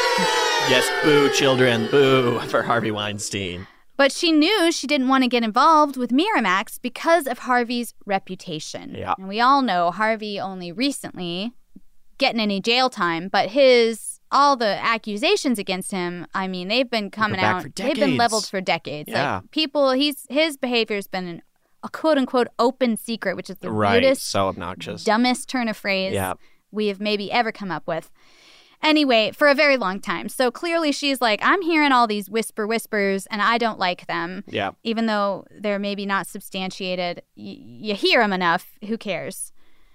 Yes, boo, children, boo for Harvey Weinstein. But she knew she didn't want to get involved with Miramax because of Harvey's reputation. Yeah. And we all know Harvey only recently getting any jail time, but his all the accusations against him, I mean, they've been coming back out. for They've been decades. leveled for decades. Yeah. Like people, he's his behavior's been an, a quote unquote open secret, which is the Right, weirdest, so obnoxious. dumbest turn of phrase Yeah. we have maybe ever come up with. Anyway, for a very long time. So clearly she's like, I'm hearing all these whisper whispers and I don't like them. Yeah. Even though they're maybe not substantiated. Y- you hear them enough. Who cares?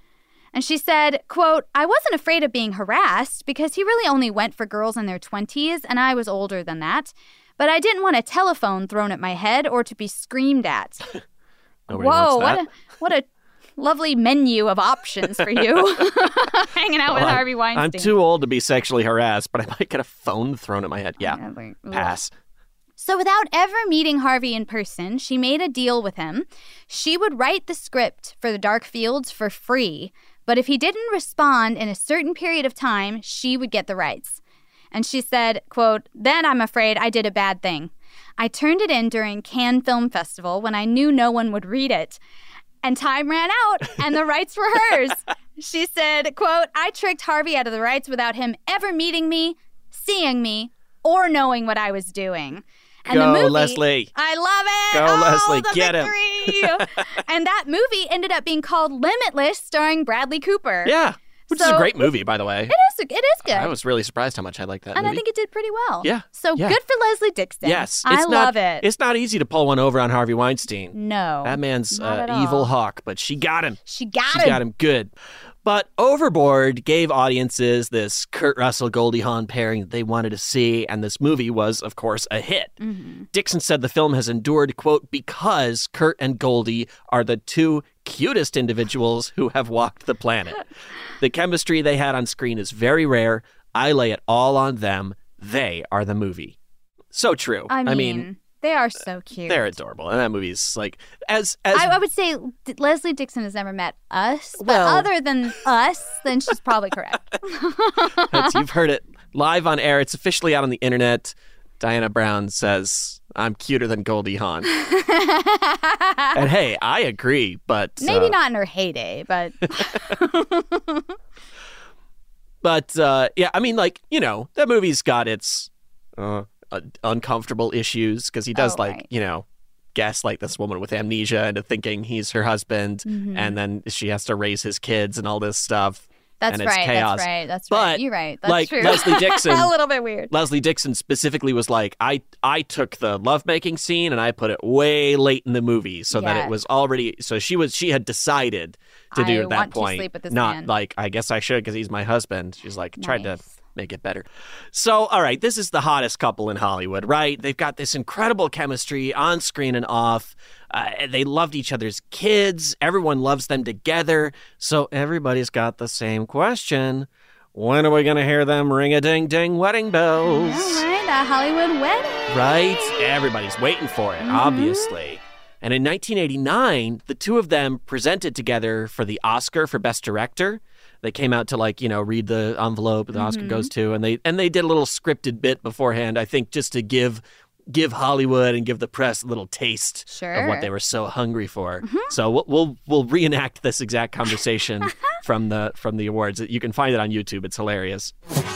And she said, quote, "I wasn't afraid of being harassed because he really only went for girls in their twenties and I was older than that. But I didn't want a telephone thrown at my head or to be screamed at." Nobody Whoa, wants that. what a what a lovely menu of options for you. Hanging out with Well, I'm- Harvey Weinstein. I'm too old to be sexually harassed, but I might get a phone thrown at my head. Yeah, pass. So without ever meeting Harvey in person, she made a deal with him. She would write the script for The Dark Fields for free, but if he didn't respond in a certain period of time, she would get the rights. And she said, quote, "Then I'm afraid I did a bad thing. I turned it in during Cannes Film Festival when I knew no one would read it. And time ran out, and the rights were hers." She said, quote, "I tricked Harvey out of the rights without him ever meeting me, seeing me, or knowing what I was doing." And Go, the movie, Leslie. I love it. Go, oh, Leslie. The Get him. victory. And that movie ended up being called Limitless, starring Bradley Cooper. Yeah, which is So- a great movie, by the way. It is. It is good. I was really surprised how much I liked that and movie. I think it did pretty well. Yeah, So yeah. good for Leslie Dixon. Yes, I it's not, love it. It's not easy to pull one over on Harvey Weinstein. No, That man's not uh, at all. evil hawk, but she got him. She got She him. got him good. But Overboard gave audiences this Kurt Russell Goldie Hawn pairing that they wanted to see, and this movie was, of course, a hit. Mm-hmm. Dixon said the film has endured, quote, "because Kurt and Goldie are the two cutest individuals who have walked the planet. The chemistry they had on screen is very rare. I lay it all on them. They are the movie." So true. I mean, I mean they are so cute. they're adorable. And that movie's like, as, as I, I would say D- Leslie Dixon has never met us, but Well- other than us, then she's probably correct. That's, you've heard it live on air. It's officially out on the internet. Diana Brown says, "I'm cuter than Goldie Hawn." And hey, I agree, but Maybe uh, not in her heyday, but But uh, yeah, I mean, like, you know, that movie's got its uh, uh, uncomfortable issues because he does Oh, like, right. you know, gaslight this woman with amnesia into thinking he's her husband, Mhm. and then she has to raise his kids and all this stuff. that's and it's right. chaos. That's right. That's But, right. You're right. That's like, true. Leslie Dixon- a little bit weird. Leslie Dixon specifically was like, I I took the lovemaking scene and I put it way late in the movie so that Yeah. it was already, so she was she had decided to do I at that want to point. sleep with this Not man. like, I guess I should because he's my husband. She's like, tried to Nice. make it better. So, all right, this is the hottest couple in Hollywood, right? They've got this incredible chemistry on screen and off. Uh, they loved each other's kids. Everyone loves them together. So everybody's got the same question. When are we going to hear them ring-a-ding-ding wedding bells? All right, a Hollywood wedding. Right? Everybody's waiting for it, Mhm. obviously. And in nineteen eighty-nine, the two of them presented together for the Oscar for Best Director. They came out to, like, you know, read the envelope the Oscar Mhm. goes to, and they and they did a little scripted bit beforehand, I think, just to give give Hollywood and give the press a little taste Sure. of what they were so hungry for. So we'll, we'll we'll reenact this exact conversation from the from the awards. You can find it on YouTube. It's hilarious.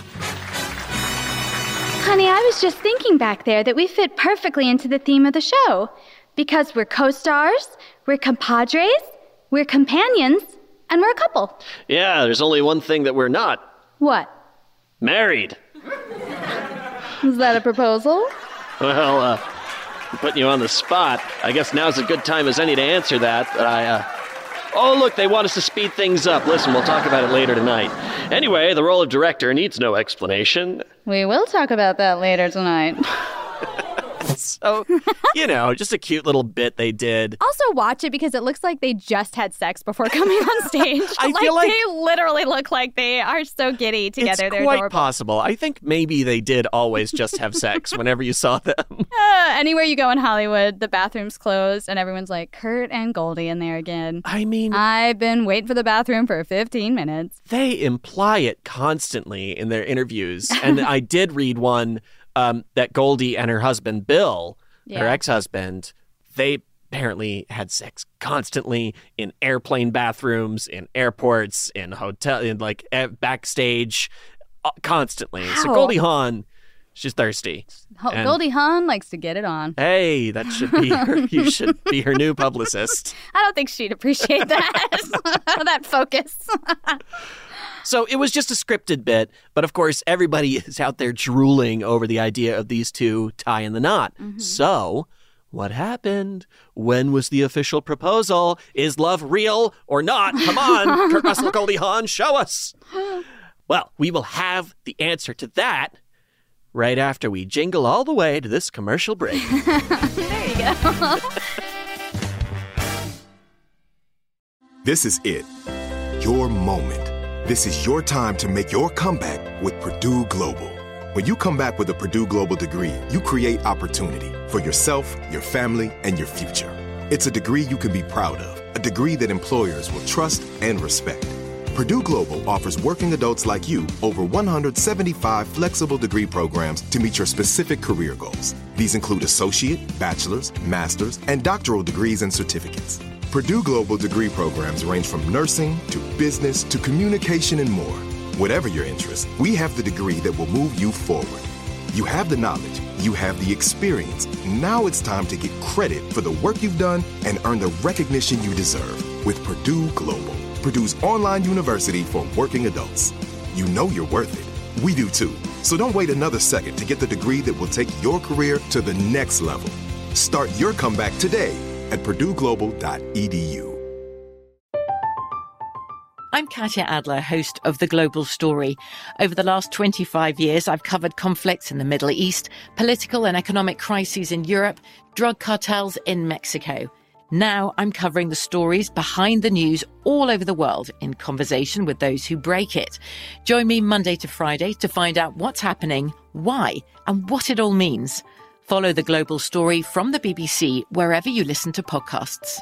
Honey, I was just thinking back there that we fit perfectly into the theme of the show. Because we're co-stars, we're compadres, we're companions, and we're a couple. Yeah, there's only one thing that we're not. What? Married. Is that a proposal? Well, uh, I'm putting you on the spot. I guess now's a good time as any to answer that. But I, uh... Oh, look, they want us to speed things up. Listen, we'll talk about it later tonight. Anyway, the role of director needs no explanation. We will talk about that later tonight. So, you know, just a cute little bit they did. Also watch it because it looks like they just had sex before coming on stage. I like, feel like- they literally look like they are so giddy together. It's They're quite adorable. possible. I think maybe they did always just have sex whenever you saw them. Uh, anywhere you go in Hollywood, the bathroom's closed and everyone's like, Kurt and Goldie in there again. I mean, I've been waiting for the bathroom for fifteen minutes. They imply it constantly in their interviews. And I did read one um, that Goldie and her husband, Bill, her Yeah. ex-husband, they apparently had sex constantly in airplane bathrooms, in airports, in hotel, in like eh, backstage, uh, constantly. So Wow. Goldie Hawn, she's thirsty. Ho- And- Goldie Hawn likes to get it on. Hey, that should be her, you should be her new publicist. I don't think she'd appreciate that. that focus. So it was just a scripted bit, but of course everybody is out there drooling over the idea of these two tying the knot. Mm-hmm. So what happened? When was the official proposal? Is love real or not? Come on, Kurt Russell, Goldie Hawn, show us. Well, we will have the answer to that right after we jingle all the way to this commercial break. There you go. This is it. Your moment. This is your time to make your comeback with Purdue Global. When you come back with a Purdue Global degree, you create opportunity for yourself, your family, and your future. It's a degree you can be proud of, a degree that employers will trust and respect. Purdue Global offers working adults like you over one hundred seventy-five flexible degree programs to meet your specific career goals. These include associate, bachelor's, master's, and doctoral degrees and certificates. Purdue Global degree programs range from nursing to business to communication and more. Whatever your interest, we have the degree that will move you forward. You have the knowledge, you have the experience. Now it's time to get credit for the work you've done and earn the recognition you deserve with Purdue Global, Purdue's online university for working adults. You know you're worth it. We do too. So don't wait another second to get the degree that will take your career to the next level. Start your comeback today at purdue global dot e d u. I'm Katya Adler, host of The Global Story. Over the last twenty-five years, I've covered conflicts in the Middle East, political and economic crises in Europe, drug cartels in Mexico. Now I'm covering the stories behind the news all over the world in conversation with those who break it. Join me Monday to Friday to find out what's happening, why, and what it all means. Follow The Global Story from the B B C wherever you listen to podcasts.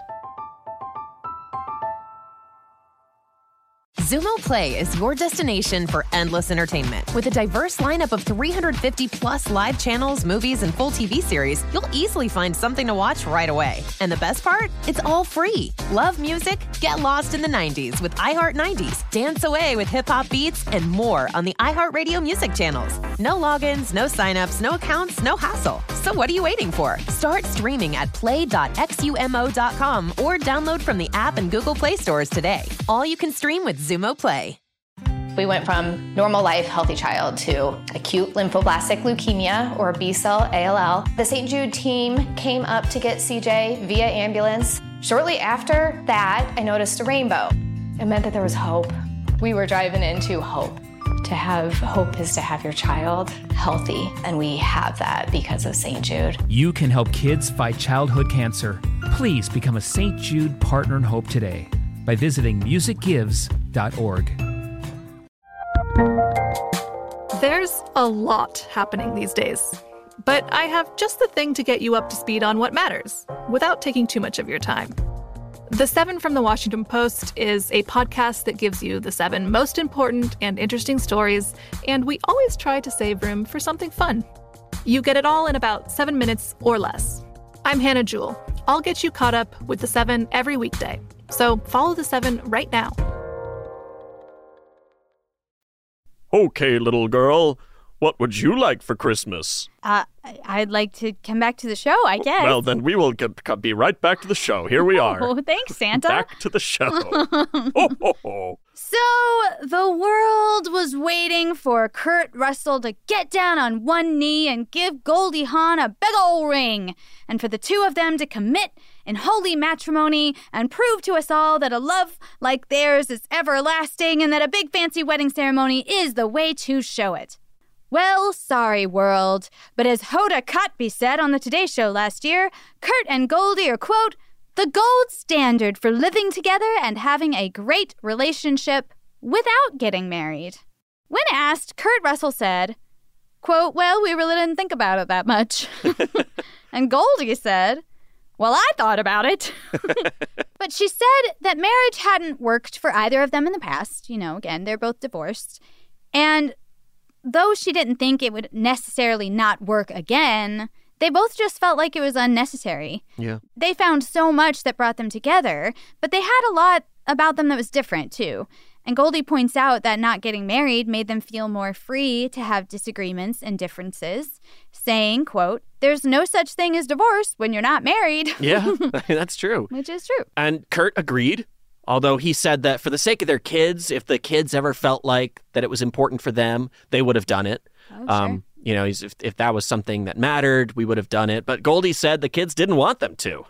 Zumo Play is your destination for endless entertainment. With a diverse lineup of three hundred fifty plus live channels, movies, and full T V series, you'll easily find something to watch right away. And the best part? It's all free. Love music? Get lost in the nineties with iHeart nineties. Dance away with hip-hop beats and more on the iHeartRadio music channels. No logins, no signups, no accounts, no hassle. So what are you waiting for? Start streaming at play dot x u m o dot com or download from the app and Google Play stores today. All you can stream with Zumo Play. We went from normal life, healthy child to acute lymphoblastic leukemia, or B-cell A L L. The Saint Jude team came up to get C J via ambulance. Shortly after that, I noticed a rainbow. It meant that there was hope. We were driving into hope. To have hope is to have your child healthy, and we have that because of Saint Jude. You can help kids fight childhood cancer. Please become a Saint Jude Partner in Hope today by visiting music gives dot org. There's a lot happening these days, but I have just the thing to get you up to speed on what matters without taking too much of your time. The Seven from the Washington Post is a podcast that gives you the seven most important and interesting stories, and we always try to save room for something fun. You get it all in about seven minutes or less. I'm Hannah Jewell. I'll get you caught up with the seven every weekday. So follow the seven right now. Okay, little girl, what would you like for Christmas? Uh, I'd like to come back to the show, I guess. Well, then we will get, be right back to the show. Here we are. Oh, thanks, Santa. Back to the show. ho, ho, ho. So the world was waiting for Kurt Russell to get down on one knee and give Goldie Hawn a big ol' ring, and for the two of them to commit in holy matrimony and prove to us all that a love like theirs is everlasting and that a big fancy wedding ceremony is the way to show it. Well, sorry, world, but as Hoda Kotb said on the Today Show last year, Kurt and Goldie are, quote, the gold standard for living together and having a great relationship without getting married. When asked, Kurt Russell said, quote, well, we really didn't think about it that much. And Goldie said, well, I thought about it. But she said that marriage hadn't worked for either of them in the past. You know, again, they're both divorced. And though she didn't think it would necessarily not work again, they both just felt like it was unnecessary. Yeah. They found so much that brought them together, but they had a lot about them that was different, too. And Goldie points out that not getting married made them feel more free to have disagreements and differences, saying, quote, there's no such thing as divorce when you're not married. Yeah, that's true. Which is true. And Kurt agreed. Although he said that for the sake of their kids, if the kids ever felt like that it was important for them, they would have done it. Oh, um, sure. You know, if, if that was something that mattered, we would have done it. But Goldie said the kids didn't want them to.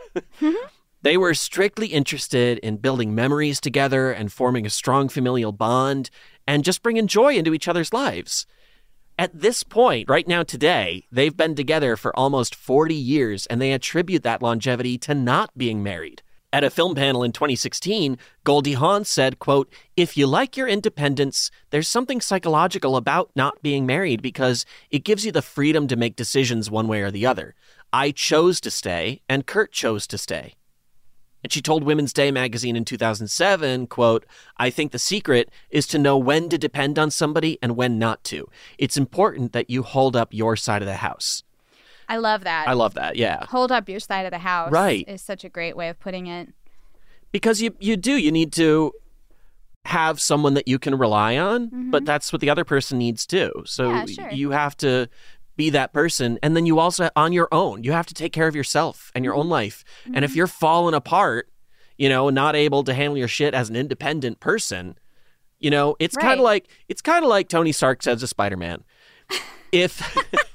They were strictly interested in building memories together and forming a strong familial bond and just bringing joy into each other's lives. At this point, right now today, they've been together for almost forty years, and they attribute that longevity to not being married. At a film panel in twenty sixteen, Goldie Hawn said, quote, if you like your independence, there's something psychological about not being married because it gives you the freedom to make decisions one way or the other. I chose to stay, and Kurt chose to stay. And she told Women's Day magazine in two thousand seven, quote, I think the secret is to know when to depend on somebody and when not to. It's important that you hold up your side of the house. I love that. I love that, yeah. Hold up your side of the house. Right. Is such a great way of putting it. Because you, you do. You need to have someone that you can rely on, Mm-hmm. but that's what the other person needs too. So Yeah, sure. you have to be that person. And then you also, on your own, you have to take care of yourself and your own life. Mm-hmm. And if you're falling apart, you know, not able to handle your shit as an independent person, you know, it's Right. kind of like, it's kind of like Tony Stark says to Spider-Man. If...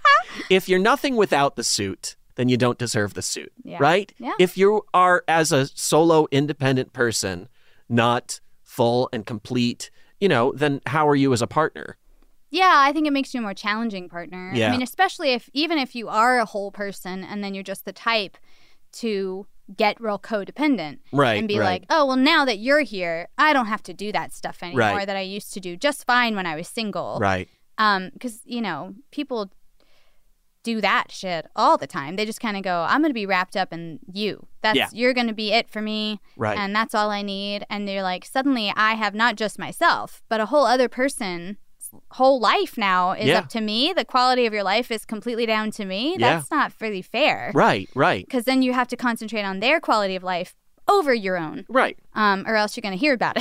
If you're nothing without the suit, then you don't deserve the suit, Yeah. right? Yeah. If you are, as a solo independent person, not full and complete, you know, then how are you as a partner? Yeah, I think it makes you a more challenging partner. Yeah. I mean, especially if, even if you are a whole person and then you're just the type to get real codependent. Right, And be right. like, oh, well, now that you're here, I don't have to do that stuff anymore Right. that I used to do just fine when I was single. Right. Um, because, you know, people do that shit all the time. They just kind of go, I'm going to be wrapped up in you. That's Yeah. You're going to be it for me. Right. And that's all I need. And they're like, suddenly I have not just myself, but a whole other person's whole life now is Yeah. up to me. The quality of your life is completely down to me. Yeah. That's not really fair. Right, right. Because then you have to concentrate on their quality of life over your own. Right. Um, or else you're going to hear about it.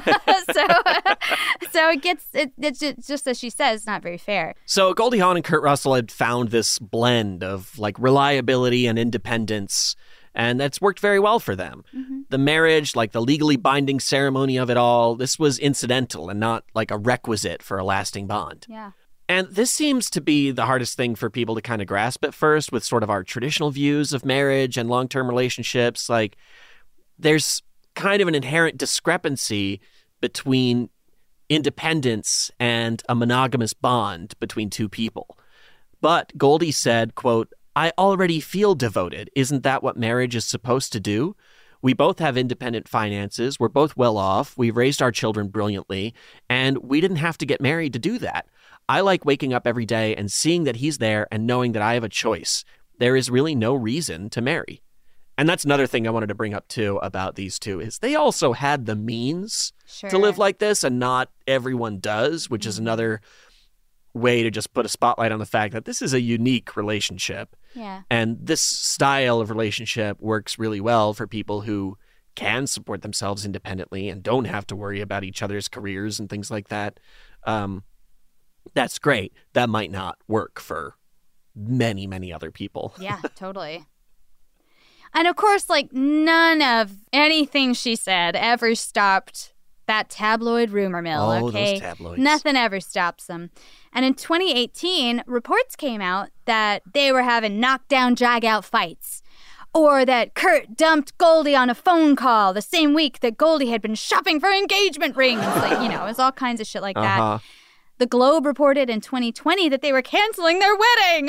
so, so it gets, it, it's just, just as she says, not very fair. So Goldie Hawn and Kurt Russell had found this blend of like reliability and independence, and that's worked very well for them. Mm-hmm. The marriage, like the legally binding ceremony of it all, this was incidental and not like a requisite for a lasting bond. Yeah. And this seems to be the hardest thing for people to kind of grasp at first with sort of our traditional views of marriage and long-term relationships. Like, there's kind of an inherent discrepancy between independence and a monogamous bond between two people. But Goldie said, quote, "I already feel devoted. Isn't that what marriage is supposed to do? We both have independent finances. We're both well off. We've raised our children brilliantly, and we didn't have to get married to do that. I like waking up every day and seeing that he's there and knowing that I have a choice. There is really no reason to marry." And that's another thing I wanted to bring up, too, about these two, is they also had the means Sure. to live like this, and not everyone does, which is another way to just put a spotlight on the fact that this is a unique relationship. Yeah. And this style of relationship works really well for people who can support themselves independently and don't have to worry about each other's careers and things like that. Um, that's great. That might not work for many, many other people. Yeah, totally. And of course, like, none of anything she said ever stopped that tabloid rumor mill, Oh, okay? those tabloids. Nothing ever stops them. And in twenty eighteen, reports came out that they were having knockdown, drag-out fights. Or that Kurt dumped Goldie on a phone call the same week that Goldie had been shopping for engagement rings. Like, you know, it was all kinds of shit like Uh-huh. that. The Globe reported in twenty twenty that they were canceling their wedding.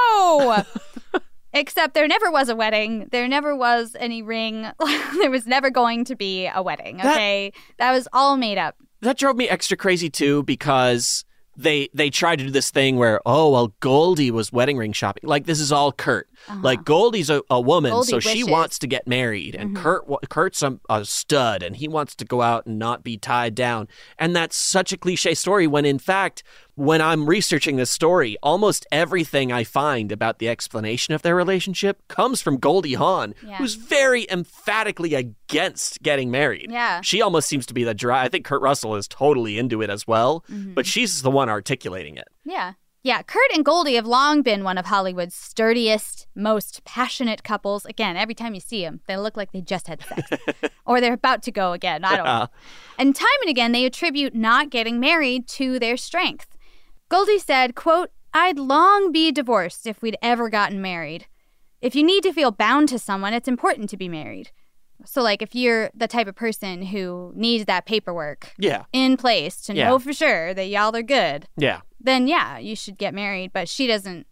Oh, no! Except there never was a wedding. There never was any ring. There was never going to be a wedding, okay? That, that was all made up. That drove me extra crazy, too, because they they tried to do this thing where, oh, well, Goldie was wedding ring shopping. Like, this is all Kurt. Uh-huh. Like, Goldie's a, a woman, Goldie so she wishes. wants to get married. And Mhm. Kurt wa- Kurt's a, a stud, and he wants to go out and not be tied down. And that's such a cliche story when, in fact, when I'm researching this story, almost everything I find about the explanation of their relationship comes from Goldie Hawn, Yeah. who's very emphatically against getting married. Yeah. She almost seems to be the dry. I think Kurt Russell is totally into it as well, Mhm. but she's the one articulating it. Yeah. Yeah, Kurt and Goldie have long been one of Hollywood's sturdiest, most passionate couples. Again, every time you see them, they look like they just had sex. Or they're about to go again. I don't know. And time and again, they attribute not getting married to their strength. Goldie said, quote, "I'd long be divorced if we'd ever gotten married. If you need to feel bound to someone, it's important to be married." So, like, if you're the type of person who needs that paperwork Yeah. in place to Yeah. know for sure that y'all are good, Yeah. then yeah, you should get married. But she doesn't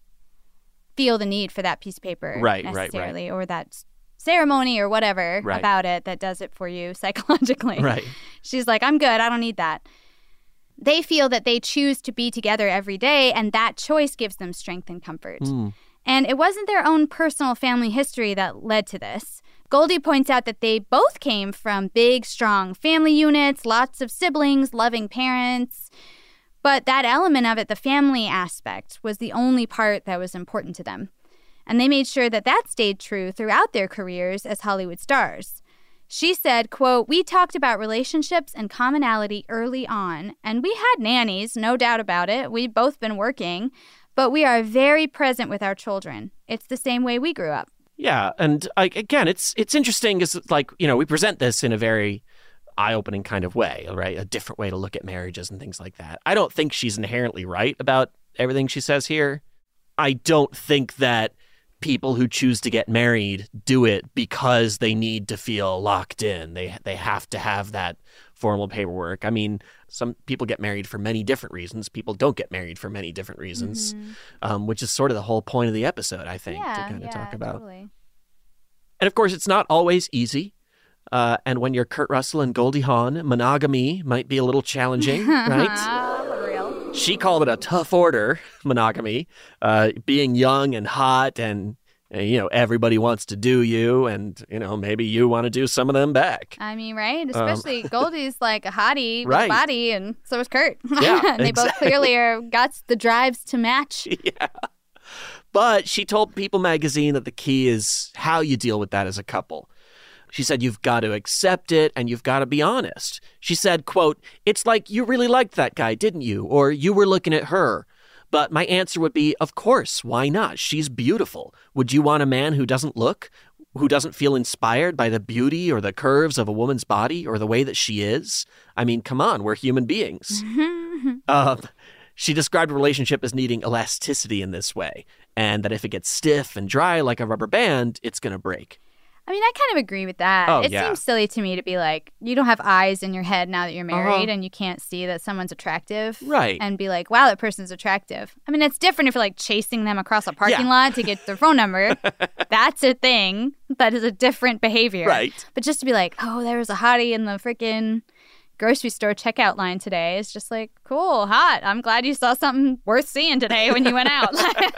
feel the need for that piece of paper Right, right, right. necessarily, or that s- ceremony or whatever Right. about it that does it for you psychologically. Right. She's like, I'm good. I don't need that. They feel that they choose to be together every day, and that choice gives them strength and comfort. Mm. And it wasn't their own personal family history that led to this. Goldie points out that they both came from big, strong family units, lots of siblings, loving parents. But that element of it, the family aspect, was the only part that was important to them. And they made sure that that stayed true throughout their careers as Hollywood stars. She said, quote, "We talked about relationships and commonality early on, and we had nannies, no doubt about it. We'd both been working, but we are very present with our children. It's the same way we grew up." Yeah, and like again, it's it's interesting because like you know we present this in a very eye-opening kind of way, right? A different way to look at marriages and things like that. I don't think she's inherently right about everything she says here. I don't think that people who choose to get married do it because they need to feel locked in. They they have to have that formal paperwork. I mean, some people get married for many different reasons. People don't get married for many different reasons, Mhm. um, which is sort of the whole point of the episode, I think, Yeah, to kind of yeah, talk about. totally. And of course, it's not always easy. Uh, and when you're Kurt Russell and Goldie Hawn, monogamy might be a little challenging, right? Real. She called it a tough order, monogamy, uh, being young and hot and, uh, you know, everybody wants to do you and, you know, maybe you want to do some of them back. I mean, right? Um, Especially Goldie's like a hottie with Right. a body, and so is Kurt. Yeah, They both exactly. clearly are got the drives to match. Yeah. But she told People magazine that the key is how you deal with that as a couple. She said, you've got to accept it and you've got to be honest. She said, quote, "It's like you really liked that guy, didn't you? Or you were looking at her. But my answer would be, of course, why not? She's beautiful. Would you want a man who doesn't look, who doesn't feel inspired by the beauty or the curves of a woman's body or the way that she is? I mean, come on, we're human beings." um, she described a relationship as needing elasticity in this way, and that if it gets stiff and dry like a rubber band, it's going to break. I mean, I kind of agree with that. Oh, it yeah. seems silly to me to be like, you don't have eyes in your head now that you're married Uh-huh. and you can't see that someone's attractive. Right. And be like, wow, that person's attractive. I mean, it's different if you're like chasing them across a parking Yeah. lot to get their phone number. That's a thing. That is a different behavior. Right. But just to be like, oh, there was a hottie in the freaking grocery store checkout line today. It's just like, cool, hot. I'm glad you saw something worth seeing today when you went out.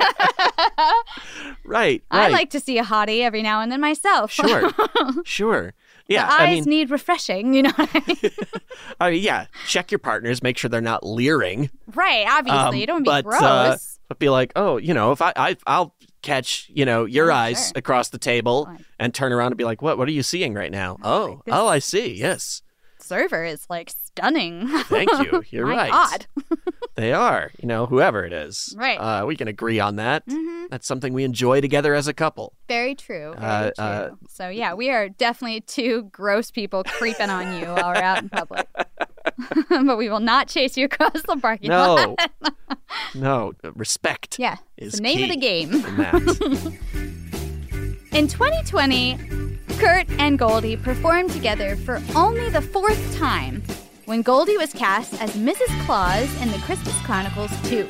Right, I right. like to see a hottie every now and then myself. Sure, sure. Yeah, the eyes I mean, need refreshing, you know what I mean? I mean, yeah, check your partners, make sure they're not leering. Right, obviously. Um, you don't want to be but, gross. Uh, but be like, oh, you know, if I, I I'll catch, you know, your Oh, eyes sure. across the table and turn around and be like, what, what are you seeing right now? Oh, this- oh, I see. Yes. Server is like stunning. Thank you. You're My right. God. They are, you know, whoever it is. Right. Uh, we can agree on that. Mhm. That's something we enjoy together as a couple. Very true. Very Uh, true. uh, so yeah, we are definitely two gross people creeping on you while we're out in public. But we will not chase you across the parking No. lot. No, respect. Yeah, is it's the name key of the game. in that. In twenty twenty, Kurt and Goldie performed together for only the fourth time when Goldie was cast as Missus Claus in The Christmas Chronicles two.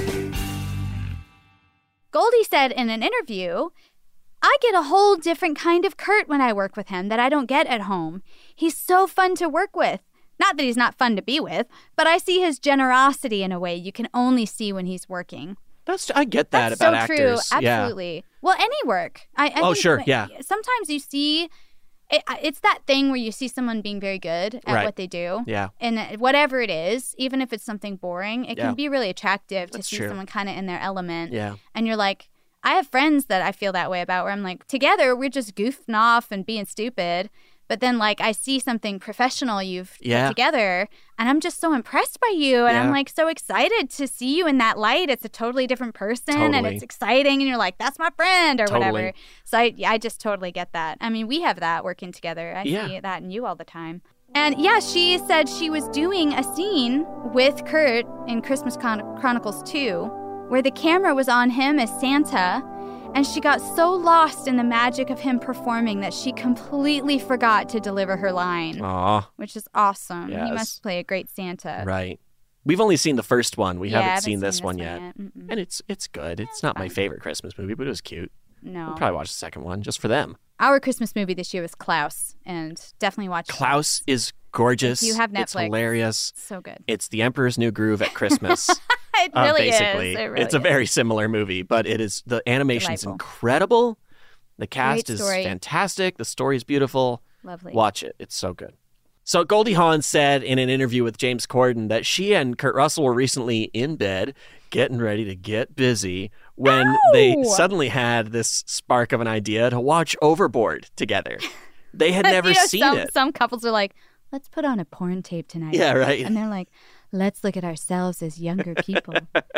Goldie said in an interview, I get a whole different kind of Kurt when I work with him that I don't get at home. He's so fun to work with. Not that he's not fun to be with, but I see his generosity in a way you can only see when he's working. That's I get that That's about so actors. true. Yeah. Absolutely. Well, any work. I, I Oh, think sure, when- yeah. Sometimes you see, it, it's that thing where you see someone being very good at Right. what they do. Yeah. And whatever it is, even if it's something boring, it Yeah. can be really attractive That's to see true. someone kind of in their element. Yeah. And you're like, I have friends that I feel that way about where I'm like, together we're just goofing off and being stupid. But then, like, I see something professional you've Yeah. put together, and I'm just so impressed by you. And I'm, Yeah. like, so excited to see you in that light. It's a totally different person, and Totally. it's exciting. And you're like, that's my friend, or Totally. whatever. So I, I just totally get that. I mean, we have that working together. I Yeah. see that in you all the time. And, yeah, she said she was doing a scene with Kurt in Christmas Chron- Chronicles two, where the camera was on him as Santa. And she got so lost in the magic of him performing that she completely forgot to deliver her line. Aw. Which is awesome. Yes. He must play a great Santa. Right. We've only seen the first one. We Yeah, I haven't haven't seen seen this this one one yet. yet. Mm-mm. And it's it's good. It's not my favorite Christmas movie, but it was cute. No. We'll probably watch the second one just for them. Our Christmas movie this year was Klaus, and definitely watch Klaus is gorgeous. If you have It's Netflix, hilarious. it's so good. It's The Emperor's New Groove at Christmas. It uh, really is. basically. It really it's a very similar movie, but it is the animation's Delightful. incredible. The cast Great is story. fantastic. The story's beautiful. Lovely. Watch it. It's so good. So Goldie Hawn said in an interview with James Corden that she and Kurt Russell were recently in bed getting ready to get busy when Ow! they suddenly had this spark of an idea to watch Overboard together. They had never You know, seen some, it. Some couples are like, let's put on a porn tape tonight. Yeah, right. And they're like, let's look at ourselves as younger people.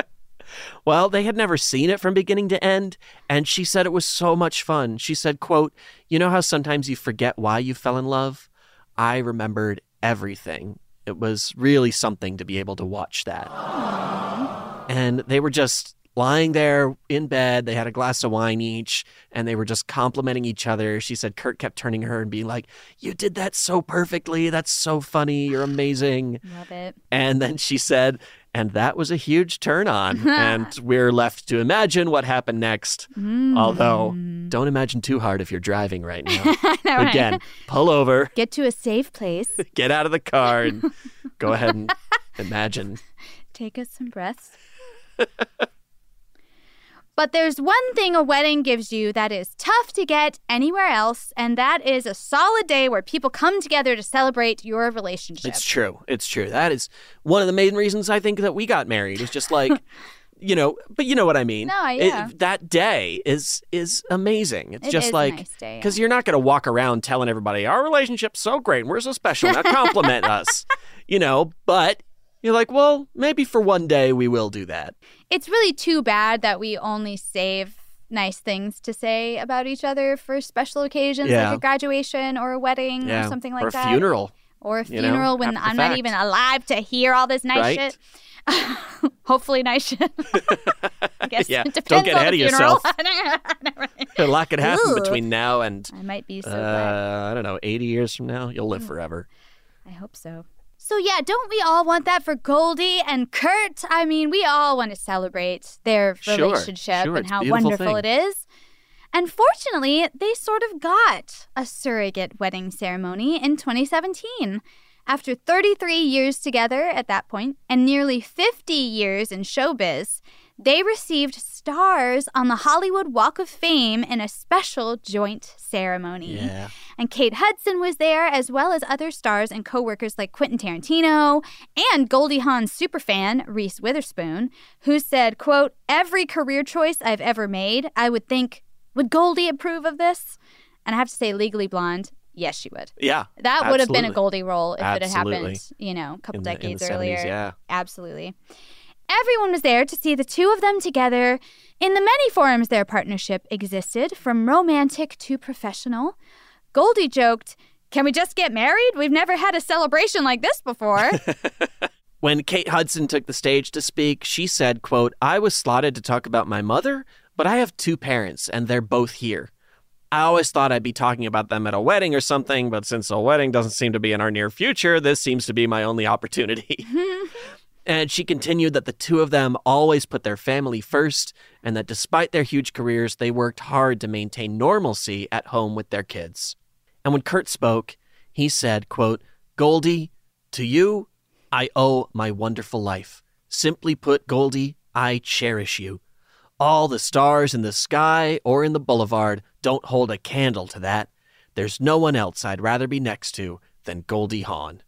Well, they had never seen it from beginning to end, and she said it was so much fun. She said, quote, you know how sometimes you forget why you fell in love? I remembered everything. It was really something to be able to watch that. And they were just lying there in bed. They had a glass of wine each, and they were just complimenting each other. She said Kurt kept turning to her and being like, you did that so perfectly. That's so funny. You're amazing. Love it. And then she said, and that was a huge turn on. And we're left to imagine what happened next. Mm. Although, don't imagine too hard if you're driving right now. I know, right? Again, pull over, Get to a safe place. get out of the car, and go ahead and imagine. Take us some breaths. But there's one thing a wedding gives you that is tough to get anywhere else, and that is a solid day where people come together to celebrate your relationship. It's true. It's true. That is one of the main reasons I think that we got married. It's just like, you know, but you know what I mean. No, It- yeah. that day is is amazing. It's It just is a like, nice day, yeah. because you're not going to walk around telling everybody our relationship's so great and we're so special. Now compliment us, you know. But you're like, well, maybe for one day we will do that. It's really too bad that we only save nice things to say about each other for special occasions Yeah. like a graduation or a wedding Yeah. or something like or a that. funeral. Or a you know, funeral when after the I'm fact. not even alive to hear all this nice Right? shit. Hopefully nice shit. guess yeah, it depends don't get on ahead the of funeral. yourself. A lot could happen Ooh. between now and I might be so uh, glad. I don't know, eighty years from now. You'll live forever. I hope so. So yeah, don't we all want that for Goldie and Kurt? I mean, we all want to celebrate their Sure, relationship sure, and it's a how beautiful wonderful thing. it is. And fortunately, they sort of got a surrogate wedding ceremony in twenty seventeen. After thirty-three years together at that point and nearly fifty years in showbiz, they received stars on the Hollywood Walk of Fame in a special joint ceremony. Yeah. And Kate Hudson was there, as well as other stars and co-workers like Quentin Tarantino and Goldie Hawn's superfan, Reese Witherspoon, who said, quote, "Every career choice I've ever made, I would think, would Goldie approve of this?" And I have to say, Legally Blonde, yes, she would. Yeah, That would have been a absolutely. Goldie role if it had Absolutely. happened, you know, a couple In the- in the decades seventies, earlier. yeah. Absolutely. Everyone was there to see the two of them together in the many forms their partnership existed, from romantic to professional. Goldie joked, "Can we just get married? We've never had a celebration like this before." When Kate Hudson took the stage to speak, she said, quote, "I was slotted to talk about my mother, but I have two parents, and they're both here. I always thought I'd be talking about them at a wedding or something, but since a wedding doesn't seem to be in our near future, this seems to be my only opportunity." And she continued that the two of them always put their family first, and that despite their huge careers, they worked hard to maintain normalcy at home with their kids. And when Kurt spoke, he said, quote, "Goldie, to you, I owe my wonderful life. Simply put, Goldie, I cherish you. All the stars in the sky or in the boulevard don't hold a candle to that. There's no one else I'd rather be next to than Goldie Hawn."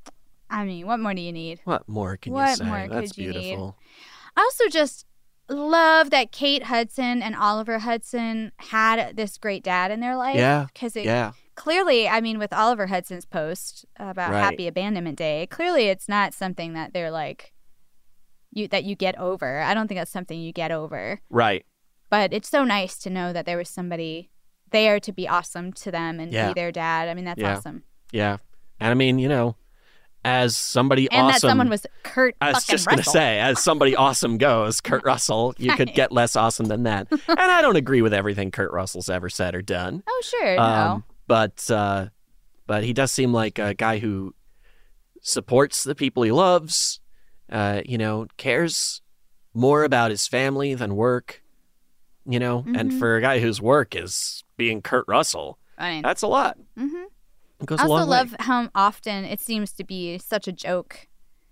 I mean, what more do you need? What more can What you say? more That's could you need? beautiful. I also just love that Kate Hudson and Oliver Hudson had this great dad in their life. Yeah, Because it yeah. clearly, I mean, with Oliver Hudson's post about Right. Happy Abandonment Day, clearly it's not something that they're like, you that you get over. I don't think that's something you get over. Right. But it's so nice to know that there was somebody there to be awesome to them and Yeah. be their dad. I mean, that's Yeah. awesome. Yeah. And I mean, you know, as somebody And awesome. that someone was Kurt I was fucking just going to Russell. say, as somebody awesome goes, Kurt Russell, you could Right. get less awesome than that. And I don't agree with everything Kurt Russell's ever said or done. Oh, sure. Um, no. But uh, but he does seem like a guy who supports the people he loves, uh, you know, cares more about his family than work, you know, and Mhm. for a guy whose work is being Kurt Russell, I mean, that's a lot. Mm-hmm. It goes I a also long way. love how often it seems to be such a joke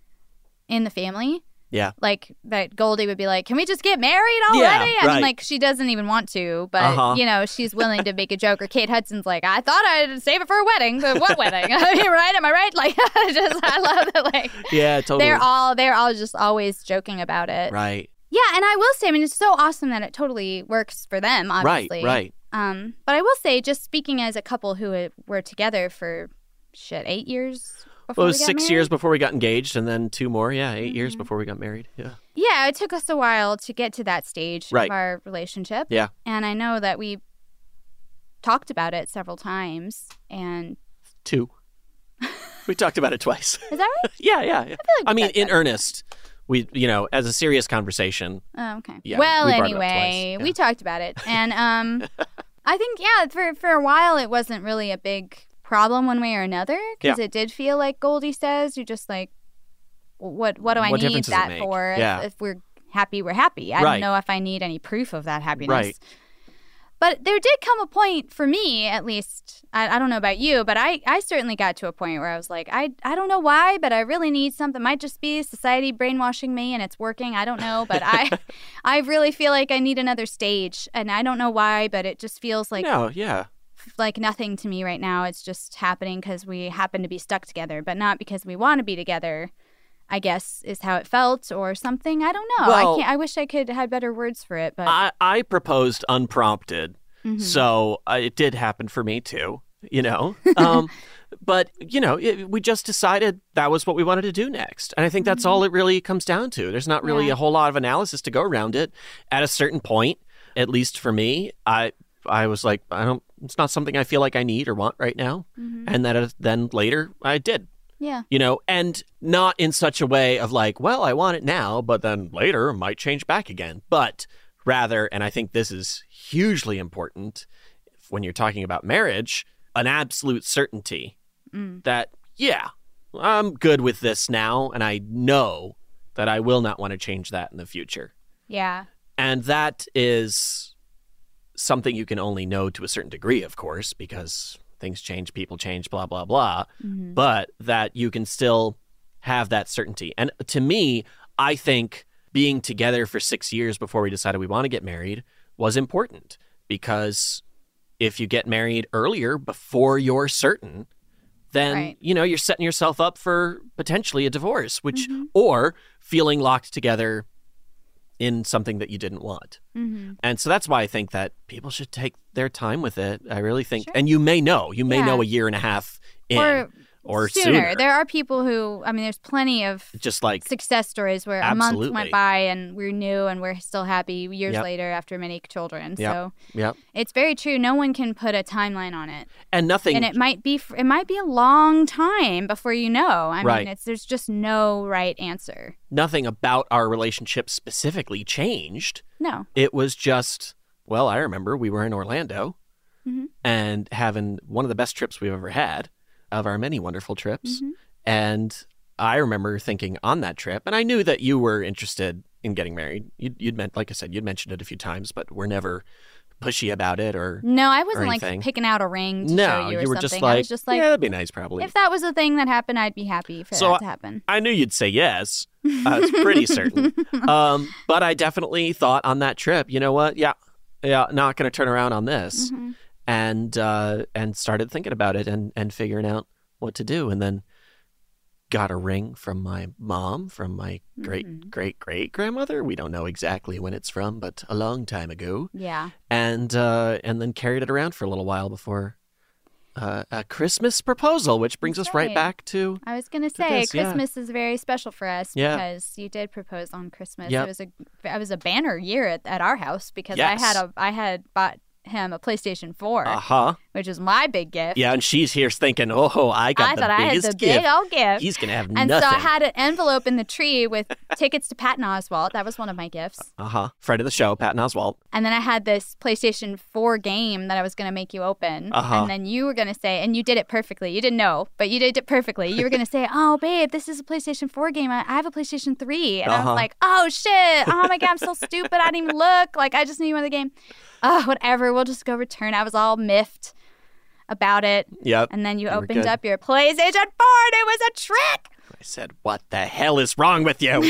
in the family. Yeah. Like that Goldie would be like, "Can we just get married Yeah, already?" I right. mean, like she doesn't even want to, but Uh-huh. you know, she's willing to make a joke. Or Kate Hudson's like, "I thought I'd save it for a wedding, but what wedding? I mean, right? Am I right?" Like, just I love that. Like, Yeah, totally. they're all they're all just always joking about it. Right. Yeah, and I will say, I mean, it's so awesome that it totally works for them. Obviously, right. Um, but I will say, just speaking as a couple who had- were together for shit eight years. Before Well, it we was got six married? years before we got engaged, and then two more. Yeah, 8 years Mhm. before we got married. Yeah. Yeah, it took us a while to get to that stage Right. of our relationship. Yeah. And I know that we talked about it several times. And Two. We talked about it twice. is that right? yeah, yeah. yeah. like I we mean, said in that. earnest, we, you know, as a serious conversation. Oh, okay. Yeah, well, we brought it up anyway, twice, we talked about it. And um, I think, yeah, for, for a while, it wasn't really a big problem one way or another. Because Yeah. it did feel like Goldie says, you're just like, what what do I What need difference does it that make? for? If- Yeah. If, we're happy, we're happy. I Right. don't know if I need any proof of that happiness. Right. But there did come a point for me, at least, I, I don't know about you, but I, I certainly got to a point where I was like, I, I don't know why, but I really need something. Might just be society brainwashing me and it's working. I don't know, but I I really feel like I need another stage. And I don't know why, but it just feels like No, yeah. like nothing to me right now. It's just happening because we happen to be stuck together, but not because we want to be together, I guess, is how it felt or something. I don't know. Well- I can't. I wish I could had better words for it, but I, I proposed unprompted, Mhm. so uh, it did happen for me too, you know. Um, but, you know, it, we just decided that was what we wanted to do next. And I think that's all it really comes down to. There's not really Yeah. a whole lot of analysis to go around it. At a certain point, at least for me, I I was like, I don't, it's not something I feel like I need or want right now. Mhm. And then, then later I did. Yeah. You know, and not in such a way of like, well, I want it now, but then later it might change back again. But rather, and I think this is hugely important when you're talking about marriage, an absolute certainty mm. that, yeah, I'm good with this now, and I know that I will not want to change that in the future. Yeah. And that is something you can only know to a certain degree, of course, because things change, people change, blah, blah, blah. Mm-hmm. But that you can still have that certainty. And to me, I think being together for six years before we decided we want to get married was important, because if you get married earlier before you're certain, then, right. you know, you're setting yourself up for potentially a divorce, which mm-hmm. or feeling locked together in something that you didn't want. Mm-hmm. And so that's why I think that people should take their time with it. I really think, sure. and you may know, you may yeah. know a year and a half in. Or, Or sooner. sooner. There are people who, I mean, there's plenty of just like success stories where absolutely. a month went by and we're new and we're still happy years yep. later after many children. Yep. So yep. it's very true. No one can put a timeline on it. And nothing. And it might be it might be a long time before you know. I right. mean, it's there's just no right answer. Nothing about our relationship specifically changed. No. It was just, well, I remember we were in Orlando mm-hmm. and having one of the best trips we've ever had. Of our many wonderful trips. Mm-hmm. And I remember thinking on that trip, and I knew that you were interested in getting married. You'd, you'd meant, like I said, you'd mentioned it a few times, but we're never pushy about it or No, I wasn't like picking out a ring to no, show you or you were something. Just like, I was just like, yeah, that'd be nice probably. If that was a thing that happened, I'd be happy for so that to happen. I, I knew you'd say yes. I was pretty certain. Um, but I definitely thought on that trip, you know what? Yeah, yeah, not going to turn around on this. Mm-hmm. And uh, and started thinking about it and, and figuring out what to do, and then got a ring from my mom, from my great mm-hmm. great great grandmother. We don't know exactly when it's from, but a long time ago. Yeah. And uh, and then carried it around for a little while before uh, a Christmas proposal, which brings That's us right. right back to. I was going to say this, Christmas yeah. is very special for us yeah. because you did propose on Christmas. Yep. It was a it was a banner year at, at our house because yes. I had a I had bought him a PlayStation four, uh-huh. which is my big gift. Yeah, and she's here thinking, oh, I got I the thought biggest I had the gift. big old gift. He's going to have and nothing. And so I had an envelope in the tree with tickets to Patton Oswalt. That was one of my gifts. Uh-huh. Friend of the show, Patton Oswalt. And then I had this PlayStation four game that I was going to make you open. Uh-huh. And then you were going to say, and you did it perfectly. You didn't know, but you did it perfectly. You were going to say, oh, babe, this is a PlayStation four game. I, I have a PlayStation three. And uh-huh. I was like, oh, shit. Oh, my God, I'm so stupid. I didn't even look. Like, I just knew you won the game. Oh, whatever. We'll just go return. I was all miffed about it. Yep. And then you You were opened good. up your PlayStation four and it was a trick. I said, what the hell is wrong with you?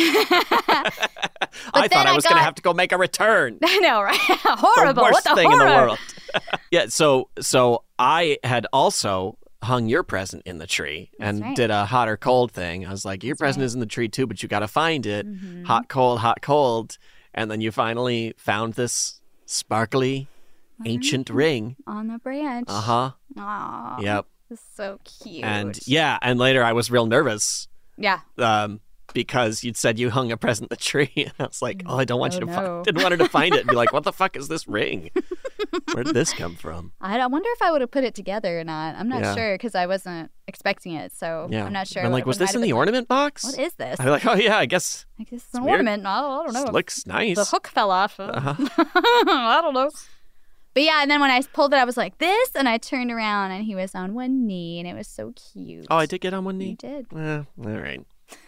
I then thought I I was going to got- have to go make a return. I know, right? Horrible. The worst what the thing horror? in the world. Yeah, so so I had also hung your present in the tree and right. did a hot or cold thing. I was like, your That's present right. is in the tree too, but you got to find it. Mhm. Hot, cold, hot, cold. And then you finally found this sparkly, ancient ring. On the branch. Uh-huh. Aw. Yep. This is so cute. And yeah, and later I was real nervous Yeah. um, because you'd said you hung a present in the tree. And I was like, oh, I don't want Oh, you to no. find Didn't want her to find it and be like, what the fuck is this ring? Where did this come from? I, I wonder if I would have put it together or not. I'm not Yeah. sure because I wasn't expecting it. So Yeah. I'm not sure. I'm what- like, was what this might in have the been- ornament box? What is this? I'm like, oh, yeah, I guess. Like, this is it's an weird. ornament. I don't, I don't know. This looks nice. The hook fell off. Uh-huh. I don't know. But yeah, and then when I pulled it, I was like, this, and I turned around, and he was on one knee, and it was so cute. Oh, I did get on one knee? You did. Eh, all right.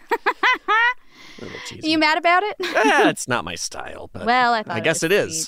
A little cheesy. Are you mad about it? Eh, it's not my style, but Well, I thought I it guess was it is.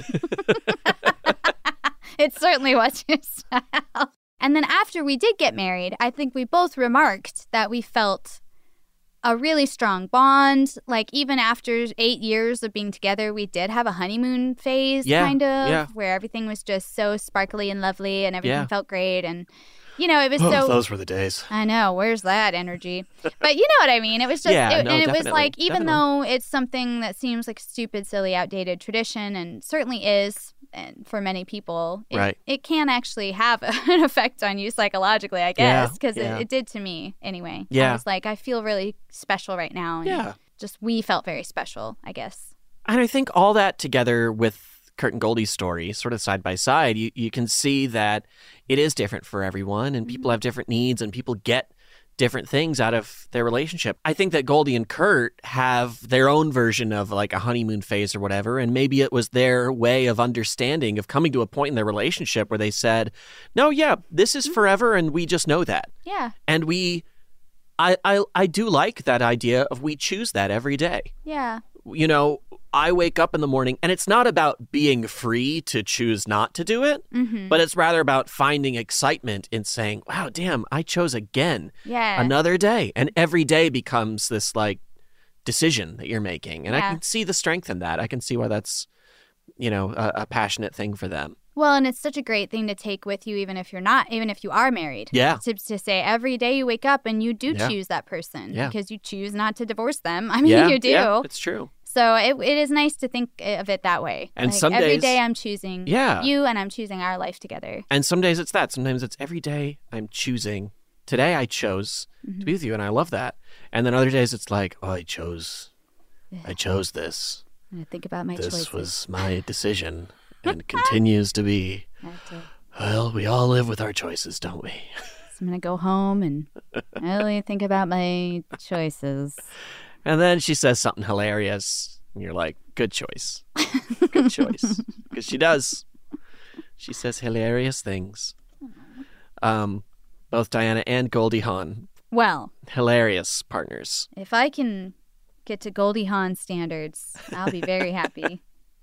It certainly was your style. And then after we did get married, I think we both remarked that we felt a really strong bond. Like, even after eight years of being together, we did have a honeymoon phase, Yeah, kind of, yeah. where everything was just so sparkly and lovely and everything Yeah. felt great. And, you know, it was Oh, so... those were the days. I know. Where's that energy? But you know what I mean? It was just, Yeah, it, no, and it was definitely, like, even definitely. though it's something that seems like stupid, silly, outdated tradition, and certainly is and for many people, it, Right. it can actually have an effect on you psychologically, I Yeah, guess, because yeah. it, it did to me anyway. I Yeah. was like, I feel really special right now. And Yeah. just we felt very special, I guess. And I think all that together with Kurt and Goldie's story, sort of side by side, you, you can see that it is different for everyone and people have different needs and people get different things out of their relationship. I think that Goldie and Kurt have their own version of like a honeymoon phase or whatever, and maybe it was their way of understanding, of coming to a point in their relationship where they said, no, yeah, this is forever, and we just know that. Yeah. And we, I, I, I do like that idea of we choose that every day. Yeah. You know, I wake up in the morning, and it's not about being free to choose not to do it, Mhm. but it's rather about finding excitement in saying, wow, damn, I chose again. Yeah. Another day. And every day becomes this like decision that you're making. And I Yeah. can see the strength in that. I can see why that's, you know, a, a passionate thing for them. Well, and it's such a great thing to take with you, even if you're not, even if you are married. Yeah. To, to say every day you wake up and you do Yeah. choose that person Yeah. because you choose not to divorce them. I mean, yeah, you do. Yeah, it's true. So it, it is nice to think of it that way. And like some every days- day I'm choosing Yeah. you and I'm choosing our life together. And some days it's that. Sometimes it's every day I'm choosing. Today I chose Mm-hmm. to be with you, and I love that. And then other days it's like, oh, I chose, I chose this. I'm going to think about my This choices. was my decision and continues to be. I have to- Well, we all live with our choices, don't we? So I'm going to go home and really think about my choices. And then she says something hilarious, and you're like, good choice. Good choice. Because she does. She says hilarious things. Um, both Diana and Goldie Hawn, Well, hilarious partners. if I can get to Goldie Hawn standards, I'll be very happy.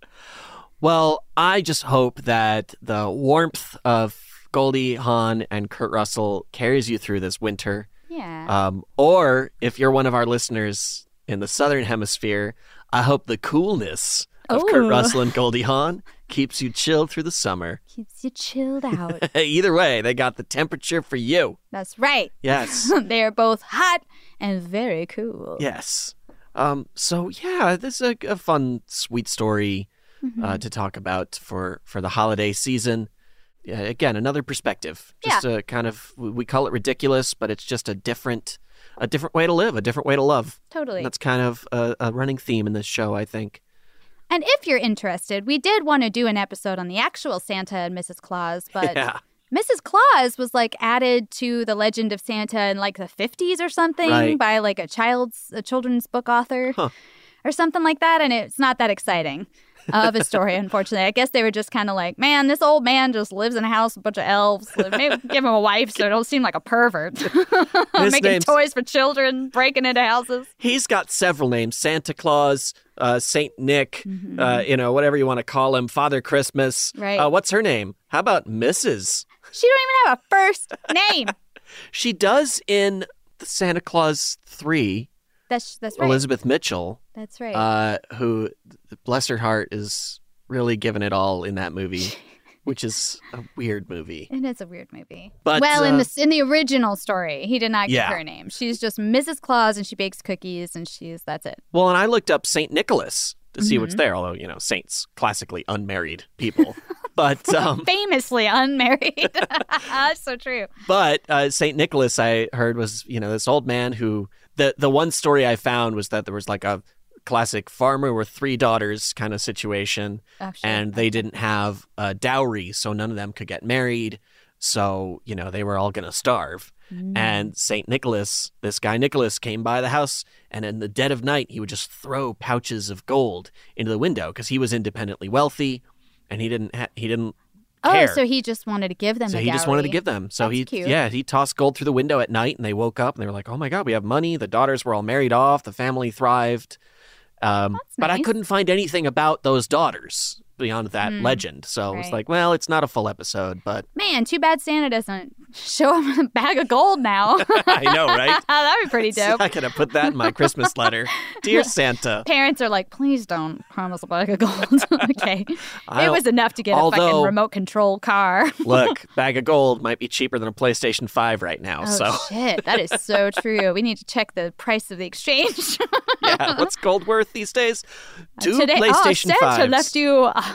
Well, I just hope that the warmth of Goldie Hawn and Kurt Russell carries you through this winter. Yeah. Um, or if you're one of our listeners in the Southern Hemisphere, I hope the coolness of Kurt Ooh. Russell and Goldie Hawn keeps you chilled through the summer. Keeps you chilled out. Either way, they got the temperature for you. That's right. Yes. They are both hot and very cool. Yes. Um, so, yeah, this is a, a fun, sweet story Mhm. uh, to talk about for, for the holiday season. Yeah, again, another perspective. Just a kind of, we we call it ridiculous, but it's just a different a different way to live, a different way to love. Totally. That's kind of a, a running theme in this show, I think. And if you're interested, we did want to do an episode on the actual Santa and Missus Claus, but Yeah. Missus Claus was like added to the legend of Santa in like the fifties or something Right. by like a child's a children's book author Huh. or something like that, and it's not that exciting of a story, unfortunately. I guess they were just kind of like, man, this old man just lives in a house with a bunch of elves. Maybe give him a wife so it don't seem like a pervert. His Making name's- toys for children, breaking into houses. He's got several names: Santa Claus, uh, Saint Nick, uh, you know, whatever you want to call him, Father Christmas. Right. Uh, what's her name? How about Missus? She don't even have a first name. She does in the Santa Claus three. That's that's right. Elizabeth Mitchell. That's right. Uh, who, bless her heart, is really giving it all in that movie, which is a weird movie. It is a weird movie. But, well, in uh, the in the original story, he did not give Yeah. her a name. She's just Missus Claus, and she bakes cookies, and she's that's it. Well, and I looked up Saint Nicholas to see what's Mhm. there, although, you know, saints, classically unmarried people. But um, Famously unmarried. That's so true. but uh, Saint Nicholas, I heard, was, you know, this old man who, the, the one story I found was that there was like a classic farmer with three daughters kind of situation, Oh, sure. and they didn't have a dowry, so none of them could get married. So, you know, they were all going to starve. Mm. And Saint Nicholas, this guy Nicholas, came by the house, and in the dead of night, he would just throw pouches of gold into the window because he was independently wealthy, and he didn't ha- he didn't Oh, care. so he just wanted to give them So a he just wanted to dowry. give them. So That's he, cute. yeah, he tossed gold through the window at night, and they woke up and they were like, "Oh my God, we have money." The daughters were all married off. The family thrived. Um, but I nice. couldn't find anything about those daughters beyond that Hmm, legend. So it was right. like, well, it's not a full episode, but Man, too bad Santa doesn't show him a bag of gold now. I know, right? That'd be pretty dope. I could have put that in my Christmas letter. Dear Santa. Parents are like, please don't promise a bag of gold. Okay. I It don't- was enough to get a although- fucking remote control car. Look, bag of gold might be cheaper than a PlayStation five right now. Oh, so shit. That is so true. We need to check the price of the exchange. yeah, what's gold worth these days? Two Today, PlayStation oh, Santa fives. left you uh,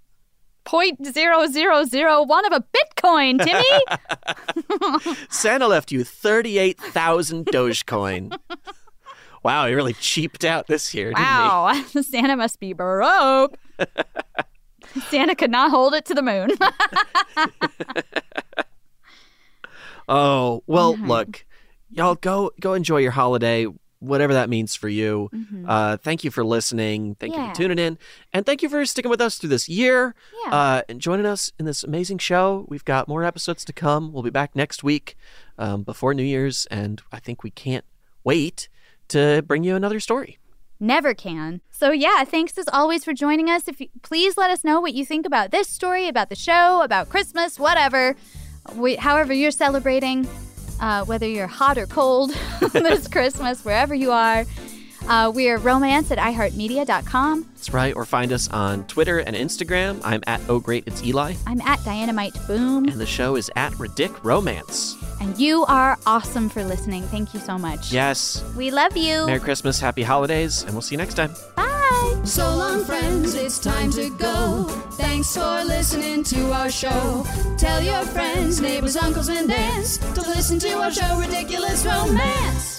point zero zero zero one of a Bitcoin, Timmy. Santa left you thirty-eight thousand Dogecoin. Wow, he really cheaped out this year, didn't Wow. Santa must be broke. Santa could not hold it to the moon. he? Oh, well, Mhm. look, y'all go go enjoy your holiday, whatever that means for you. Mhm. Uh, thank you for listening. Thank you Yeah. for tuning in. And thank you for sticking with us through this year Yeah. uh, and joining us in this amazing show. We've got more episodes to come. We'll be back next week um, before New Year's. And I think we can't wait to bring you another story. Never can. So yeah, thanks as always for joining us. If you, please let us know what you think about this story, about the show, about Christmas, whatever. We, however you're celebrating, uh, whether you're hot or cold this Christmas, wherever you are. Uh, we are romance at i heart media dot com. That's right. Or find us on Twitter and Instagram. I'm at Oh Great It's Eli. I'm at Dynamite Boom. And the show is at Ridic Romance. And you are awesome for listening. Thank you so much. Yes. We love you. Merry Christmas, Happy Holidays, and we'll see you next time. Bye. So long, friends, it's time to go. Thanks for listening to our show. Tell your friends, neighbors, uncles, and aunts to listen to our show, Ridiculous Romance.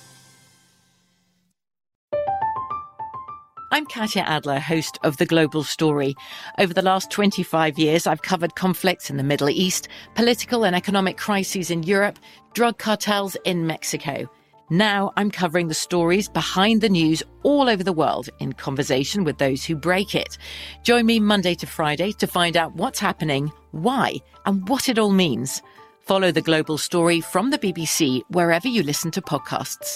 I'm Katya Adler, host of The Global Story. Over the last twenty-five years, I've covered conflicts in the Middle East, political and economic crises in Europe, drug cartels in Mexico. Now I'm covering the stories behind the news all over the world in conversation with those who break it. Join me Monday to Friday to find out what's happening, why, and what it all means. Follow The Global Story from the B B C wherever you listen to podcasts.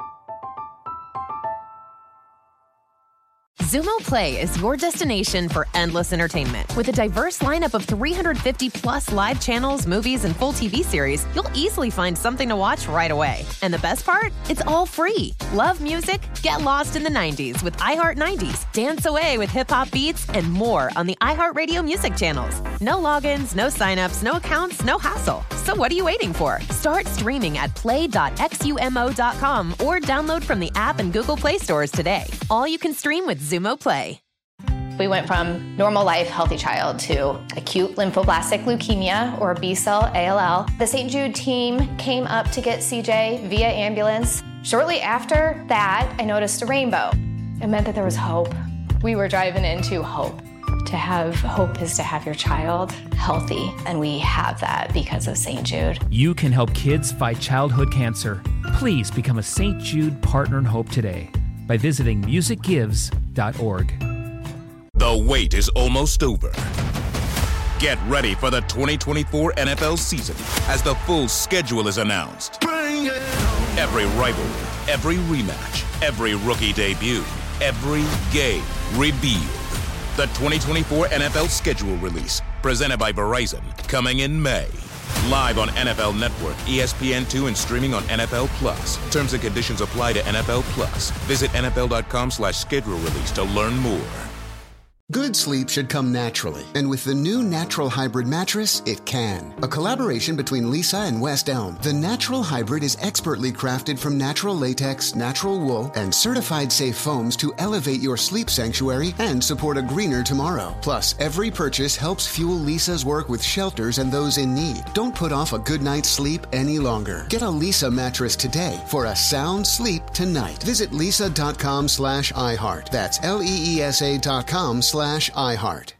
Zumo Play is your destination for endless entertainment. With a diverse lineup of three hundred fifty plus live channels, movies, and full T V series, you'll easily find something to watch right away. And the best part? It's all free. Love music? Get lost in the nineties with iHeart nineties. Dance away with hip-hop beats and more on the iHeartRadio music channels. No logins, no signups, no accounts, no hassle. So what are you waiting for? Start streaming at play dot xumo dot com or download from the app and Google Play stores today. All you can stream with Zumo Play. We went from normal life, healthy child to acute lymphoblastic leukemia, or B-cell A L L. The Saint Jude team came up to get C J via ambulance. Shortly after that, I noticed a rainbow. It meant that there was hope. We were driving into hope. To have hope is to have your child healthy, and we have that because of Saint Jude. You can help kids fight childhood cancer. Please become a Saint Jude Partner in Hope today by visiting music gives dot org. The wait is almost over. Get ready for the twenty twenty-four N F L season as the full schedule is announced. Bring it on. Every rivalry, every rematch, every rookie debut, every game revealed. The twenty twenty-four N F L schedule release, presented by Verizon, coming in May. Live on N F L Network, E S P N two, and streaming on N F L Plus. Terms and conditions apply to N F L Plus. Visit N F L dot com slash schedule release to learn more. Good sleep should come naturally, and with the new Natural Hybrid mattress, it can. A collaboration between Lisa and West Elm, the Natural Hybrid is expertly crafted from natural latex, natural wool, and certified safe foams to elevate your sleep sanctuary and support a greener tomorrow. Plus, every purchase helps fuel Lisa's work with shelters and those in need. Don't put off a good night's sleep any longer. Get a Lisa mattress today for a sound sleep tonight. Visit lisa dot com slash iHeart. That's L E E S A dot com slash iHeart.